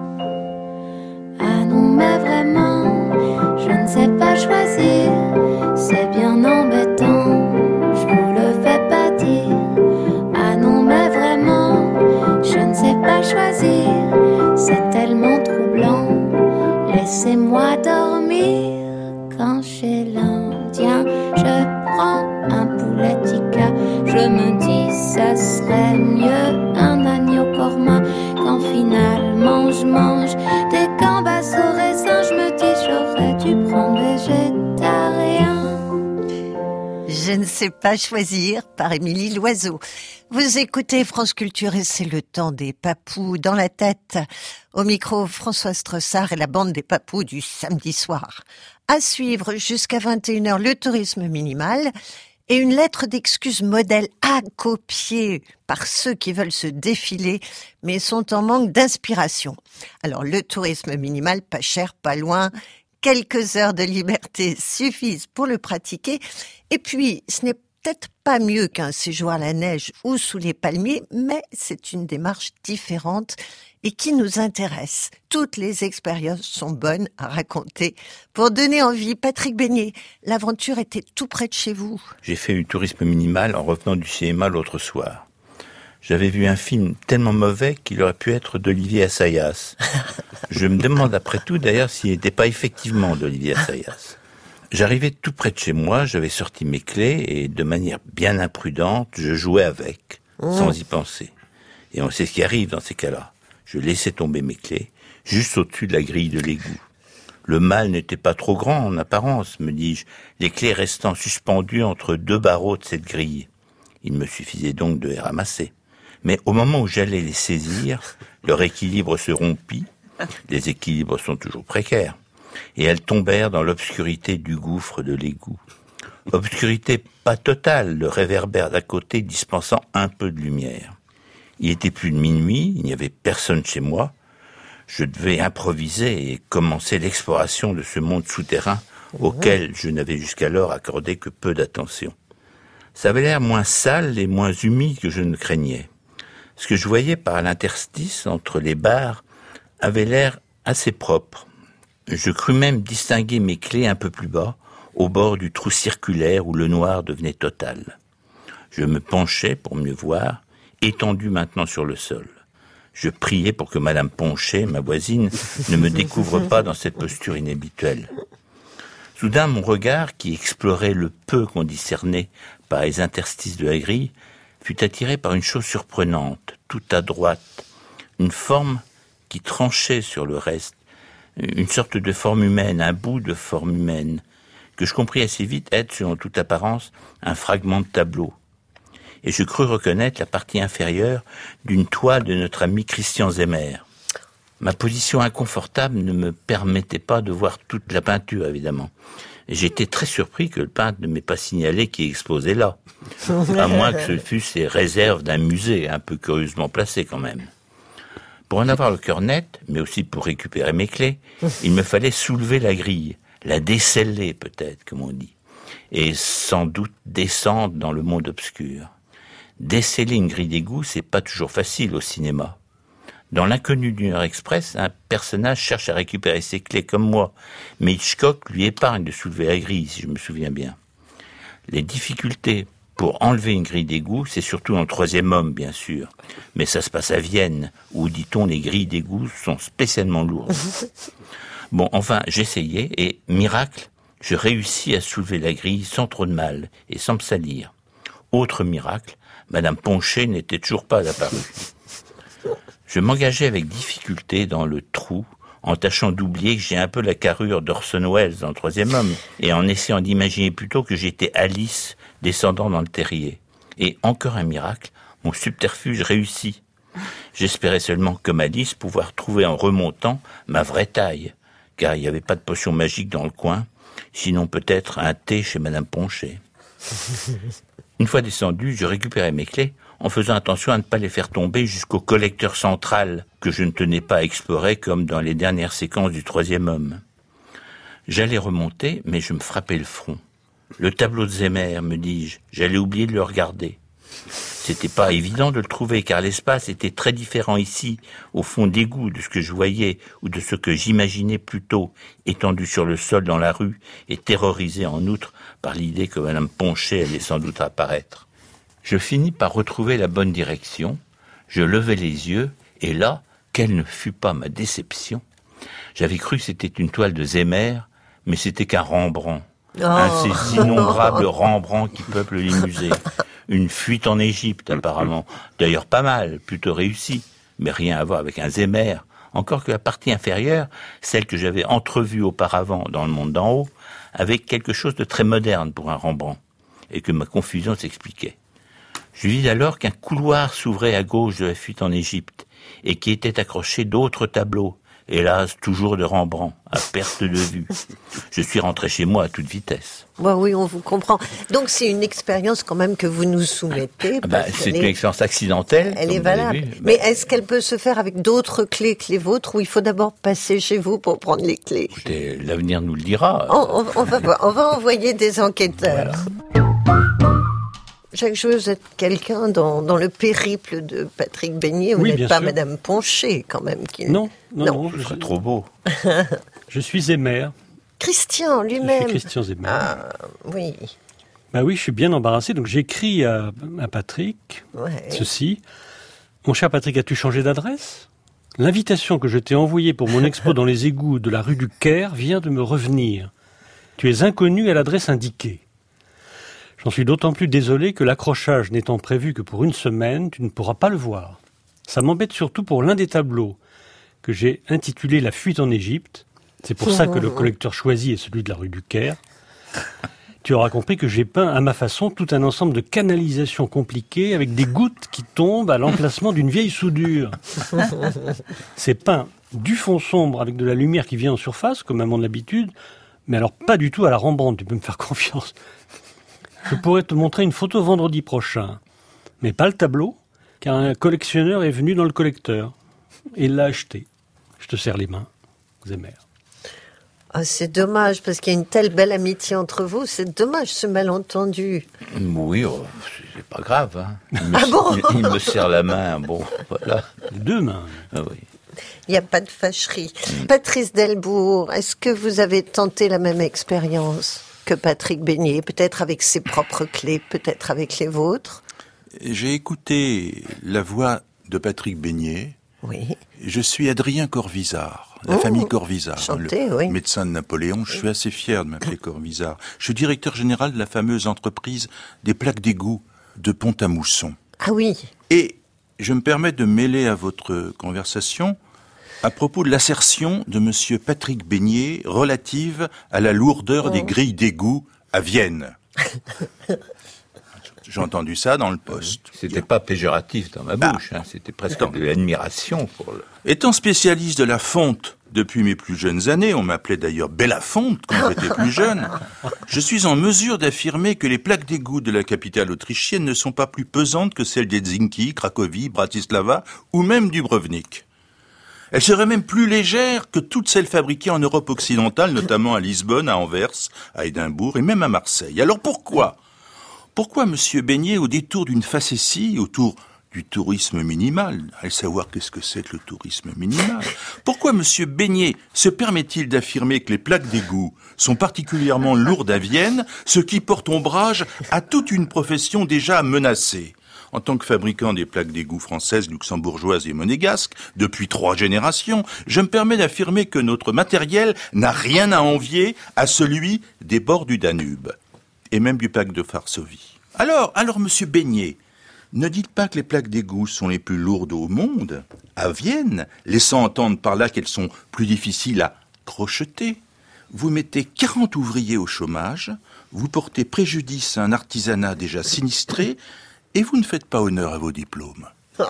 Ah non mais vraiment, je ne sais pas choisir, c'est bien embêtant, je vous le fais pas dire. Ah non mais vraiment, je ne sais pas choisir, c'est tellement troublant, laissez-moi dormir. Quand chez l'Indien je prends un poulet tikka, je me dis ça serait mieux un agneau korma. Quand finalement je mange des gambas au raisin, je me dis j'aurais dû prendre végétarien. Je ne ne sais pas choisir par Émilie Loiseau. Vous écoutez France Culture et c'est le temps des papous dans la tête. Au micro, Françoise Tressard et la bande des papous du samedi soir. À suivre jusqu'à vingt et une heures, le tourisme minimal et une lettre d'excuse modèle à copier par ceux qui veulent se défiler mais sont en manque d'inspiration. Alors le tourisme minimal, pas cher, pas loin. Quelques heures de liberté suffisent pour le pratiquer. Et puis, ce n'est peut-être pas mieux qu'un séjour à la neige ou sous les palmiers, mais c'est une démarche différente et qui nous intéresse. Toutes les expériences sont bonnes à raconter. Pour donner envie, Patrick Beignet, l'aventure était tout près de chez vous. J'ai fait du tourisme minimal en revenant du cinéma l'autre soir. J'avais vu un film tellement mauvais qu'il aurait pu être d'Olivier Assayas. Je me demande après tout d'ailleurs s'il n'était pas effectivement d'Olivier Assayas. J'arrivais tout près de chez moi, j'avais sorti mes clés et de manière bien imprudente, je jouais avec, mmh. sans y penser. Et on sait ce qui arrive dans ces cas-là. Je laissais tomber mes clés juste au-dessus de la grille de l'égout. Le mal n'était pas trop grand en apparence, me dis-je, les clés restant suspendues entre deux barreaux de cette grille. Il me suffisait donc de les ramasser. Mais au moment où j'allais les saisir, leur équilibre se rompit, les équilibres sont toujours précaires, et elles tombèrent dans l'obscurité du gouffre de l'égout. Obscurité pas totale, le réverbère d'à côté dispensant un peu de lumière. Il était plus de minuit, il n'y avait personne chez moi. Je devais improviser et commencer l'exploration de ce monde souterrain auquel je n'avais jusqu'alors accordé que peu d'attention. Ça avait l'air moins sale et moins humide que je ne craignais. Ce que je voyais par l'interstice entre les barres avait l'air assez propre. Je crus même distinguer mes clés un peu plus bas, au bord du trou circulaire où le noir devenait total. Je me penchai pour mieux voir, étendu maintenant sur le sol. Je priais pour que Madame Ponchet, ma voisine, ne me découvre pas dans cette posture inhabituelle. Soudain, mon regard, qui explorait le peu qu'on discernait par les interstices de la grille, fut attiré par une chose surprenante, tout à droite, une forme qui tranchait sur le reste, une sorte de forme humaine, un bout de forme humaine, que je compris assez vite être, selon toute apparence, un fragment de tableau. Et je crus reconnaître la partie inférieure d'une toile de notre ami Christian Zemmer. Ma position inconfortable ne me permettait pas de voir toute la peinture, évidemment. J'étais très surpris que le peintre ne m'ait pas signalé qui exposait là. À moins que ce fussent les réserves d'un musée, un peu curieusement placé quand même. Pour en avoir le cœur net, mais aussi pour récupérer mes clés, il me fallait soulever la grille, la déceler peut-être, comme on dit, et sans doute descendre dans le monde obscur. Déceler une grille d'égout, c'est pas toujours facile au cinéma. Dans L'inconnu d'une heure express, un personnage cherche à récupérer ses clés comme moi, mais Hitchcock lui épargne de soulever la grille, si je me souviens bien. Les difficultés pour enlever une grille d'égout, c'est surtout dans le troisième homme, bien sûr. Mais ça se passe à Vienne, où, dit-on, les grilles d'égout sont spécialement lourdes. Bon, enfin, j'essayais, et, miracle, je réussis à soulever la grille sans trop de mal, et sans me salir. Autre miracle, Madame Ponchet n'était toujours pas apparue. Je m'engageais avec difficulté dans le trou, en tâchant d'oublier que j'ai un peu la carrure d'Orson Welles dans le troisième homme, et en essayant d'imaginer plutôt que j'étais Alice descendant dans le terrier. Et encore un miracle, mon subterfuge réussit. J'espérais seulement, comme Alice, pouvoir trouver en remontant ma vraie taille, car il n'y avait pas de potion magique dans le coin, sinon peut-être un thé chez Madame Ponchet. Une fois descendu, je récupérais mes clés, en faisant attention à ne pas les faire tomber jusqu'au collecteur central, que je ne tenais pas à explorer comme dans les dernières séquences du troisième homme. J'allais remonter, mais je me frappais le front. Le tableau de Zemmer, me dis-je, j'allais oublier de le regarder. C'était pas évident de le trouver, car l'espace était très différent ici, au fond d'égout, de ce que je voyais, ou de ce que j'imaginais plutôt, étendu sur le sol dans la rue, et terrorisé en outre par l'idée que Madame Ponchet allait sans doute apparaître. Je finis par retrouver la bonne direction, je levai les yeux, et là, quelle ne fut pas ma déception. J'avais cru que c'était une toile de Zemmer, mais c'était qu'un Rembrandt. Oh. Un de ces innombrables Rembrandts qui peuplent les musées. Une fuite en Égypte, apparemment. D'ailleurs pas mal, plutôt réussi, mais rien à voir avec un Zemmer. Encore que la partie inférieure, celle que j'avais entrevue auparavant dans le monde d'en haut, avait quelque chose de très moderne pour un Rembrandt. et que ma confusion s'expliquait. Je vis alors qu'un couloir s'ouvrait à gauche de la fuite en Égypte et qui était accroché d'autres tableaux, hélas toujours de Rembrandt, à perte de vue. Je suis rentré chez moi à toute vitesse. Bah oui, on vous comprend. Donc c'est une expérience quand même que vous nous soumettez. Ah bah, c'est une est... expérience accidentelle. Elle est valable. Mais bah... est-ce qu'elle peut se faire avec d'autres clés que les vôtres, ou il faut d'abord passer chez vous pour prendre les clés? Écoutez, l'avenir nous le dira. On, on, on va voir. On va envoyer des enquêteurs. Voilà. Jacques Jouet, vous êtes quelqu'un dans, dans le périple de Patrick Beignet. Vous oui, n'êtes pas sûr. Madame Poncher, quand même. Qui... Non, non, non. non ce serait trop beau. Je suis Zemmer. Christian lui-même. Je suis Christian Zemmer. Ah, oui. Bah oui, je suis bien embarrassé. Donc j'écris à, à Patrick ouais. ceci. Mon cher Patrick, as-tu changé d'adresse? L'invitation que je t'ai envoyée pour mon expo dans les égouts de la rue du Caire vient de me revenir. Tu es inconnu à l'adresse indiquée. J'en suis d'autant plus désolé que l'accrochage n'étant prévu que pour une semaine, tu ne pourras pas le voir. Ça m'embête surtout pour l'un des tableaux que j'ai intitulé « La fuite en Égypte ». C'est pour ça que le collecteur choisi est celui de la rue du Caire. Tu auras compris que j'ai peint à ma façon tout un ensemble de canalisations compliquées avec des gouttes qui tombent à l'emplacement d'une vieille soudure. C'est peint du fond sombre avec de la lumière qui vient en surface, comme à mon habitude, mais alors pas du tout à la Rembrandt, tu peux me faire confiance. Je pourrais te montrer une photo vendredi prochain, mais pas le tableau, car un collectionneur est venu dans le collecteur et il l'a acheté. Je te serre les mains, Zemmer. Ah, c'est dommage, parce qu'il y a une telle belle amitié entre vous. C'est dommage, ce malentendu. Oui, oh, c'est pas grave. Hein. Il, me, ah bon il, il me serre la main, bon, voilà. Deux mains. Ah oui. Il n'y a pas de fâcherie. Mmh. Patrice Delbourg, est-ce que vous avez tenté la même expérience que Patrick Beignet, peut-être avec ses propres clés, peut-être avec les vôtres? J'ai écouté la voix de Patrick Beignet. Oui. Je suis Adrien Corvisart, la oh, famille Corvisart, chanté, le oui. médecin de Napoléon. Je suis assez fier de m'appeler Corvisart. Je suis directeur général de la fameuse entreprise des plaques d'égout de Pont-à-Mousson. Ah oui. Et je me permets de mêler à votre conversation à propos de l'assertion de monsieur Patrick Beignet relative à la lourdeur oh. des grilles d'égout à Vienne. J'ai entendu ça dans le Poste. C'était pas péjoratif dans ma bouche, ah. hein, c'était presque non. de l'admiration pour le... Étant spécialiste de la fonte depuis mes plus jeunes années, on m'appelait d'ailleurs Bellafonte quand j'étais plus jeune, je suis en mesure d'affirmer que les plaques d'égout de la capitale autrichienne ne sont pas plus pesantes que celles d'Helsinki, Cracovie, Bratislava ou même Dubrovnik. Elles seraient même plus légères que toutes celles fabriquées en Europe occidentale, notamment à Lisbonne, à Anvers, à Édimbourg et même à Marseille. Alors pourquoi Pourquoi monsieur Beignet, au détour d'une facétie, autour du tourisme minimal, allez savoir qu'est-ce que c'est que le tourisme minimal, pourquoi monsieur Beignet se permet-il d'affirmer que les plaques d'égout sont particulièrement lourdes à Vienne, ce qui porte ombrage à toute une profession déjà menacée? En tant que fabricant des plaques d'égout françaises, luxembourgeoises et monégasques, depuis trois générations, je me permets d'affirmer que notre matériel n'a rien à envier à celui des bords du Danube, et même du parc de Varsovie. Alors, alors, monsieur Beignet, ne dites pas que les plaques d'égout sont les plus lourdes au monde, à Vienne, laissant entendre par là qu'elles sont plus difficiles à crocheter. Vous mettez quarante ouvriers au chômage, vous portez préjudice à un artisanat déjà sinistré, et vous ne faites pas honneur à vos diplômes.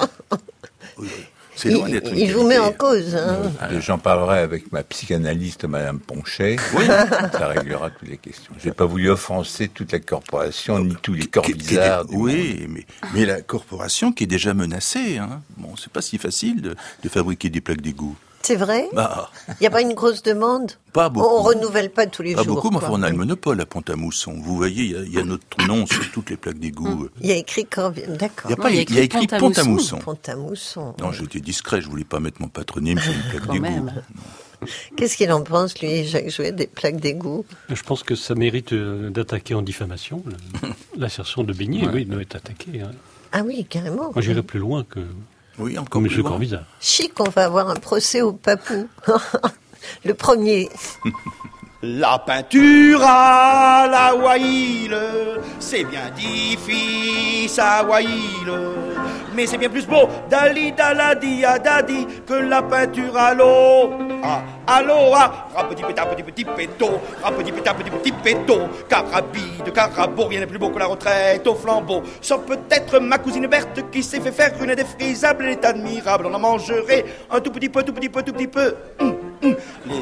Oui, c'est loin d'être une Il vous met en cause. Hein. Euh, J'en parlerai avec ma psychanalyste, Madame Ponchet. Oui. Ça réglera toutes les questions. J'ai pas voulu offenser toute la corporation, ni tous les Corvisards. Oui, mais, mais la corporation qui est déjà menacée. Hein. Bon, c'est pas si facile de, de fabriquer des plaques d'égout. C'est vrai? Bah. Il n'y a pas une grosse demande? Pas beaucoup. On renouvelle pas tous les pas jours. Pas beaucoup, mais enfin, on a le monopole à Pont-à-Mousson. Vous voyez, il y, y a notre nom sur toutes les plaques d'égout. Il y a écrit Corvienne, d'accord. Il y a, pas, il y a écrit, y a écrit Pont-à-Mousson. Pont-à-Mousson. Non, j'étais discret, je voulais pas mettre mon patronyme sur une plaque d'égout. Qu'est-ce qu'il en pense, lui, Jacques Jouet, des plaques d'égout? Je pense que ça mérite euh, d'attaquer en diffamation. L'assertion de Beignet, ouais. oui, doit être attaquée. Hein. Ah oui, carrément. Moi, j'irais plus loin que... Oui, encore Monsieur Corvisart. Chic, on va avoir un procès au papou. Le premier. La peinture à la Waïle, c'est bien difficile à Waïle. Mais c'est bien plus beau, Dali, Daladi, Adadi, que la peinture à l'eau. Ah, allô, ah, rapeti péta, petit petit péto, rapeti péta, petit petit péto, carabide, carabo, rien n'est plus beau que la retraite au flambeau. Sauf peut-être ma cousine Berthe qui s'est fait faire une défrisable, elle est admirable, on en mangerait un tout petit peu, tout petit peu, tout petit peu. Hum, hum. Les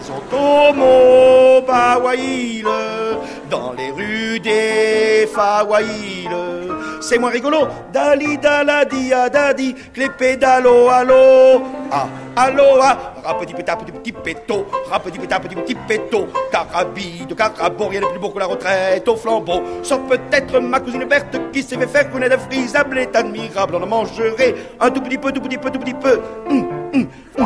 automobiles dans les rues des Fawaïles, c'est moins rigolo, Dali, Daladi, Adadi, que les pédalos, allô, ah, allô, ah, rapeti péta, petit petit péto, rapeti péta, petit petit péto, carabide, carabo, rien de plus beau que la retraite au flambeau. Sauf peut-être ma cousine Berthe qui s'est fait faire une frisable, est admirable, on en mangerait un tout petit peu, tout petit peu, tout petit peu. Hum, hum, hum.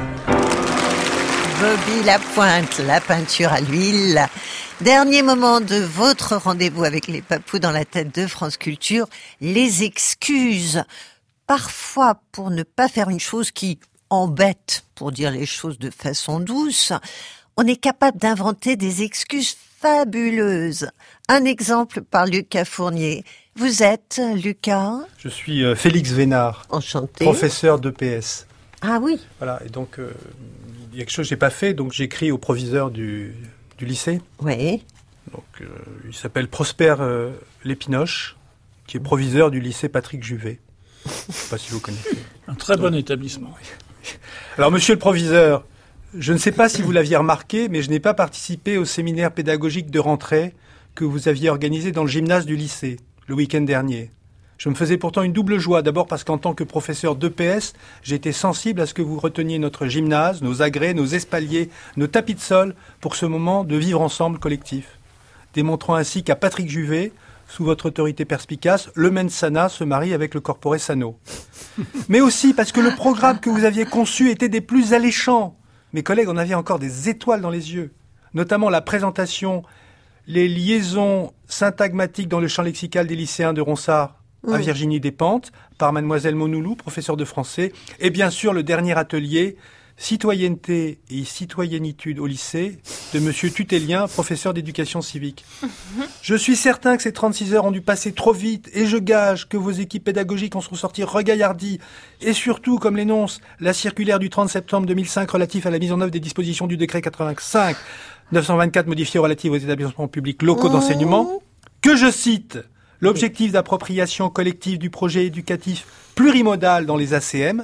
Bobby Lapointe, la peinture à l'huile. Dernier moment de votre rendez-vous avec les papous dans la tête de France Culture, les excuses. Parfois, pour ne pas faire une chose qui embête, pour dire les choses de façon douce, on est capable d'inventer des excuses fabuleuses. Un exemple par Lucas Fournier. Vous êtes, Lucas ? Je suis euh, Félix Vénard. Enchanté. Professeur d'E P S. Ah oui. Voilà, et donc... Euh, il y a quelque chose que j'ai pas fait, donc j'écris au proviseur du, du lycée. Oui. Donc, euh, il s'appelle Prosper euh, Lépinoche, qui est proviseur du lycée Patrick Juvet. Je ne sais pas si vous connaissez. Un très bon établissement. Alors, monsieur le proviseur, je ne sais pas si vous l'aviez remarqué, mais je n'ai pas participé au séminaire pédagogique de rentrée que vous aviez organisé dans le gymnase du lycée, le week-end dernier. Je me faisais pourtant une double joie, d'abord parce qu'en tant que professeur d'E P S, j'ai été sensible à ce que vous reteniez notre gymnase, nos agrès, nos espaliers, nos tapis de sol pour ce moment de vivre ensemble collectif. Démontrant ainsi qu'à Patrick Juvet, sous votre autorité perspicace, le mens sana se marie avec le corpore sano. Mais aussi parce que le programme que vous aviez conçu était des plus alléchants. Mes collègues en avaient encore des étoiles dans les yeux, notamment la présentation, les liaisons syntagmatiques dans le champ lexical des lycéens de Ronsard à Virginie Despentes, par mademoiselle Monoulou, professeure de français, et bien sûr le dernier atelier, Citoyenneté et citoyennitude au lycée, de monsieur Tutélien, professeur d'éducation civique. Je suis certain que ces trente-six heures ont dû passer trop vite, et je gage que vos équipes pédagogiques en seront sorties regaillardies, et surtout, comme l'énonce la circulaire du trente septembre deux mille cinq relative à la mise en œuvre des dispositions du décret quatre-vingt-cinq neuf cent vingt-quatre modifié relative aux établissements publics locaux d'enseignement, que je cite... L'objectif d'appropriation collective du projet éducatif plurimodal dans les A C M,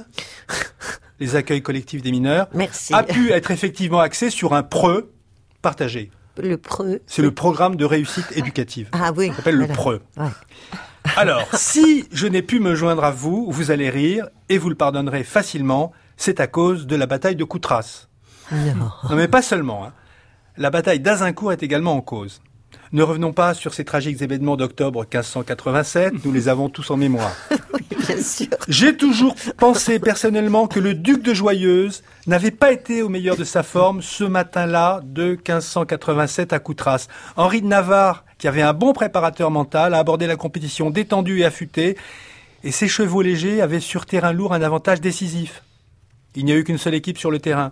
les accueils collectifs des mineurs, Merci. a pu être effectivement axé sur un P R E partagé. Le P R E C'est le programme de réussite éducative. Ah oui. Ça s'appelle voilà. le P R E. Ouais. Alors, si je n'ai pu me joindre à vous, vous allez rire et vous le pardonnerez facilement, c'est à cause de la bataille de Coutras. Non. Non mais pas seulement. Hein. La bataille d'Azincourt est également en cause. Ne revenons pas sur ces tragiques événements d'octobre quinze cent quatre-vingt-sept, nous les avons tous en mémoire. Oui, bien sûr. J'ai toujours pensé personnellement que le duc de Joyeuse n'avait pas été au meilleur de sa forme ce matin-là de quinze cent quatre-vingt-sept à Coutras. Henri de Navarre, qui avait un bon préparateur mental, a abordé la compétition détendu et affûté, et ses chevaux légers avaient sur terrain lourd un avantage décisif. Il n'y a eu qu'une seule équipe sur le terrain.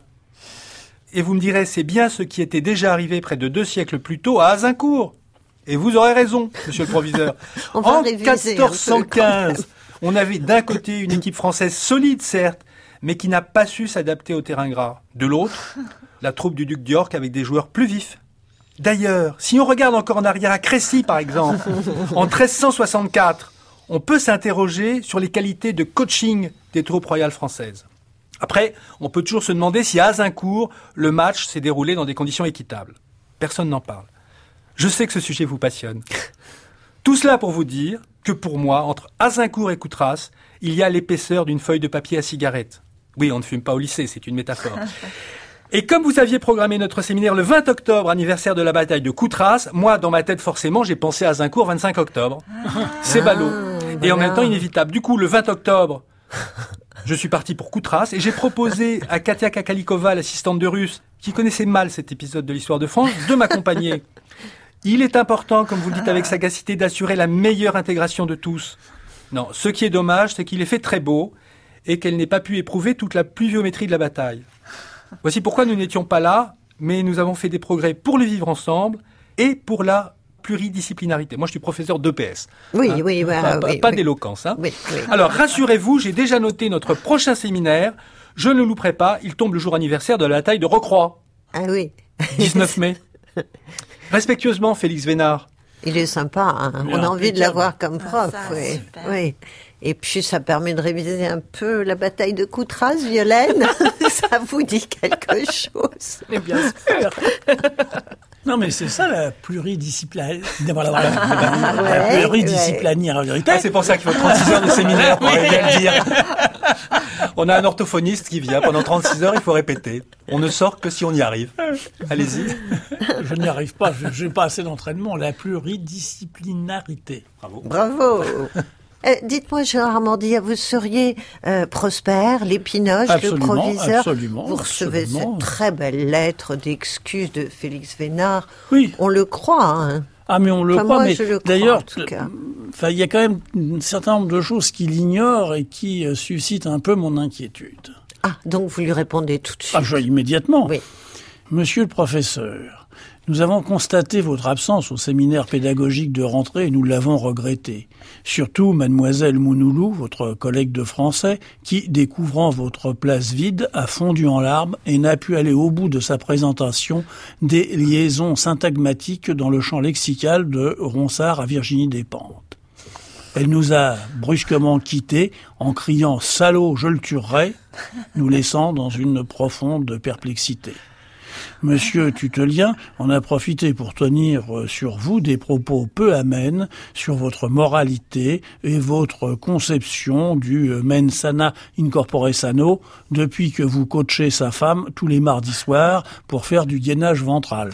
Et vous me direz, c'est bien ce qui était déjà arrivé près de deux siècles plus tôt à Azincourt. Et vous aurez raison, monsieur le proviseur. En quatorze cent quinze, on avait d'un côté une équipe française solide, certes, mais qui n'a pas su s'adapter au terrain gras. De l'autre, la troupe du duc d'York avec des joueurs plus vifs. D'ailleurs, si on regarde encore en arrière à Crécy, par exemple, en treize cent soixante-quatre, on peut s'interroger sur les qualités de coaching des troupes royales françaises. Après, on peut toujours se demander si à Azincourt, le match s'est déroulé dans des conditions équitables. Personne n'en parle. Je sais que ce sujet vous passionne. Tout cela pour vous dire que pour moi, entre Azincourt et Coutras, il y a l'épaisseur d'une feuille de papier à cigarette. Oui, on ne fume pas au lycée, c'est une métaphore. Et comme vous aviez programmé notre séminaire le vingt octobre, anniversaire de la bataille de Coutras, moi, dans ma tête, forcément, j'ai pensé à Azincourt vingt-cinq octobre. C'est ballot. Et en même temps, inévitable. Du coup, le vingt octobre... Je suis parti pour Coutras et j'ai proposé à Katia Kakalikova, l'assistante de Russe, qui connaissait mal cet épisode de l'histoire de France, de m'accompagner. Il est important, comme vous le dites avec sagacité, d'assurer la meilleure intégration de tous. Non, ce qui est dommage, c'est qu'il est fait très beau et qu'elle n'ait pas pu éprouver toute la pluviométrie de la bataille. Voici pourquoi nous n'étions pas là, mais nous avons fait des progrès pour le vivre ensemble et pour la pluridisciplinarité. Moi, je suis professeur d'E P S. Oui, hein. oui, ouais, pas, oui, pas oui. d'éloquence. Hein. Oui, oui. Alors, rassurez-vous, j'ai déjà noté notre prochain séminaire. Je ne le louperai pas. Il tombe le jour anniversaire de la bataille de Rocroi. Ah oui. dix-neuf mai. Respectueusement, Félix Vénard. Il est sympa. Hein. On a envie de l'avoir comme prof. ça, oui. super. oui. Et puis, ça permet de réviser un peu la bataille de Coutras, Violaine. Ça vous dit quelque chose? Mais bien sûr. Non, mais c'est ça la pluridisciplinarité. Voilà, voilà. La Ouais, pluridisciplinarité. Ah, c'est pour ça qu'il faut trente-six heures de séminaire pour arriver à le dire. On a un orthophoniste qui vient. Pendant trente-six heures, il faut répéter. On ne sort que si on y arrive. Allez-y. Je n'y arrive pas. Je n'ai pas assez d'entraînement. La pluridisciplinarité. Bravo. Bravo. Eh, dites-moi, Gérard Armandia, vous seriez euh, Prosper, l'Épinoche, le Absolument, proviseur. absolument, Vous recevez absolument. cette très belle lettre d'excuse de Félix Vénard. Oui. On le croit, hein. Ah, mais on le Enfin, croit, moi, mais je le crois, d'ailleurs, en tout cas. enfin, il y a quand même un certain nombre de choses qu'il ignore et qui euh, suscitent un peu mon inquiétude. Ah, donc vous lui répondez tout de suite. Ah, je, immédiatement. Oui. Monsieur le professeur, nous avons constaté votre absence au séminaire pédagogique de rentrée et nous l'avons regretté. Surtout mademoiselle Mounoulou, votre collègue de français, qui, découvrant votre place vide, a fondu en larmes et n'a pu aller au bout de sa présentation des liaisons syntagmatiques dans le champ lexical de Ronsard à Virginie-Despentes. Elle nous a brusquement quittés en criant « Salaud, je le tuerai », nous laissant dans une profonde perplexité. Monsieur Tutelien en a profité pour tenir sur vous des propos peu amènes sur votre moralité et votre conception du mens sana in corpore sano depuis que vous coachez sa femme tous les mardis soirs pour faire du gainage ventral.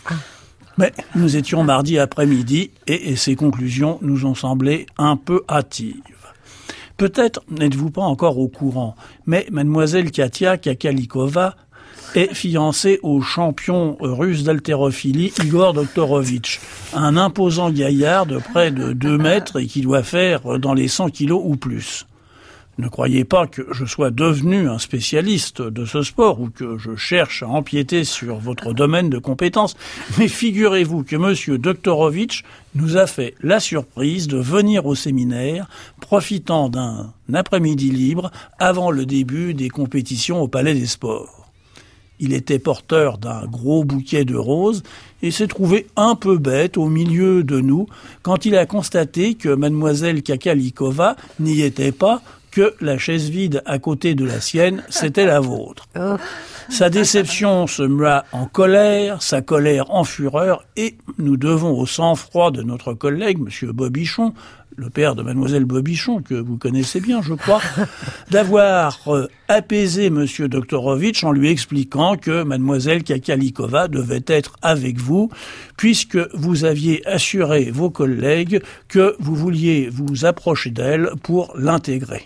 Mais nous étions mardi après-midi et, et ces conclusions nous ont semblé un peu hâtives. Peut-être n'êtes-vous pas encore au courant, mais mademoiselle Katia Kakalikova est fiancée au champion russe d'haltérophilie Igor Doktorovitch, un imposant gaillard de près de deux mètres et qui doit faire dans les cent kilos ou plus. Ne croyez pas que je sois devenu un spécialiste de ce sport ou que je cherche à empiéter sur votre domaine de compétences, mais figurez-vous que monsieur Doktorovitch nous a fait la surprise de venir au séminaire, profitant d'un après-midi libre avant le début des compétitions au Palais des Sports. Il était porteur d'un gros bouquet de roses et s'est trouvé un peu bête au milieu de nous quand il a constaté que mademoiselle Kakalikova n'y était pas, que la chaise vide à côté de la sienne, c'était la vôtre. Oh. Sa déception se mua en colère, sa colère en fureur, et nous devons au sang-froid de notre collègue, monsieur Bobichon, le père de mademoiselle Bobichon, que vous connaissez bien, je crois, d'avoir euh, apaisé monsieur Doktorovitch en lui expliquant que mademoiselle Kakalikova devait être avec vous, puisque vous aviez assuré vos collègues que vous vouliez vous approcher d'elle pour l'intégrer.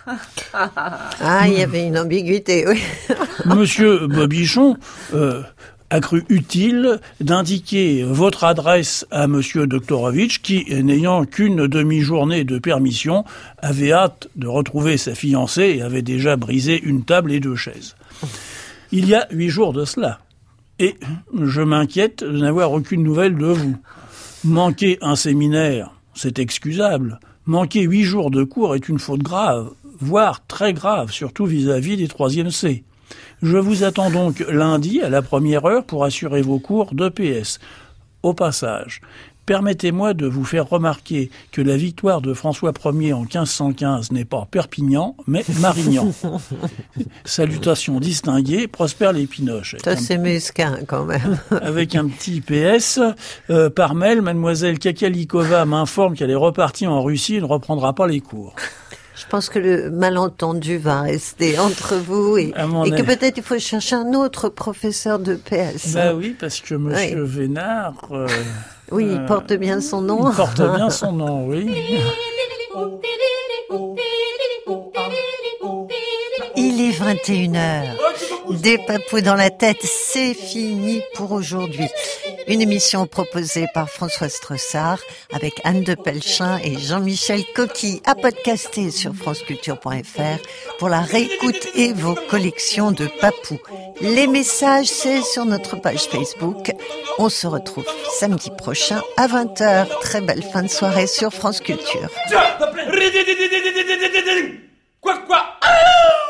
Ah, il y avait une ambiguïté, oui. Monsieur Bobichon euh, a cru utile d'indiquer votre adresse à monsieur Doktorovitch qui, n'ayant qu'une demi-journée de permission, avait hâte de retrouver sa fiancée et avait déjà brisé une table et deux chaises. Il y a huit jours de cela, et je m'inquiète de n'avoir aucune nouvelle de vous. Manquer un séminaire, c'est excusable. Manquer huit jours de cours est une faute grave, voire très grave, surtout vis-à-vis des troisième C. Je vous attends donc lundi à la première heure pour assurer vos cours d'E P S. Au passage, permettez-moi de vous faire remarquer que la victoire de François Ier en quinze cent quinze n'est pas Perpignan, mais Marignan. Salutations distinguées, Prosper l'Épinoche. Ça, c'est mesquin, quand même. Avec un petit P S, euh, par mail, mademoiselle Kakalikova m'informe qu'elle est repartie en Russie et ne reprendra pas les cours. Je pense que le malentendu va rester entre vous et, et que peut-être il faut chercher un autre professeur de P S. Bah oui, parce que monsieur oui. Vénard... Euh, oui, il euh, porte bien son nom. Il porte bien son nom, oui. Il est vingt et une heures. Des papous dans la tête, c'est fini pour aujourd'hui. Une émission proposée par François Stressard avec Anne de Pelchin et Jean-Michel Coqui, à podcaster sur franceculture point f r pour la réécoute et vos collections de papous. Les messages, c'est sur notre page Facebook. On se retrouve samedi prochain à vingt heures. Très belle fin de soirée sur France Culture. Quoi, quoi? Ah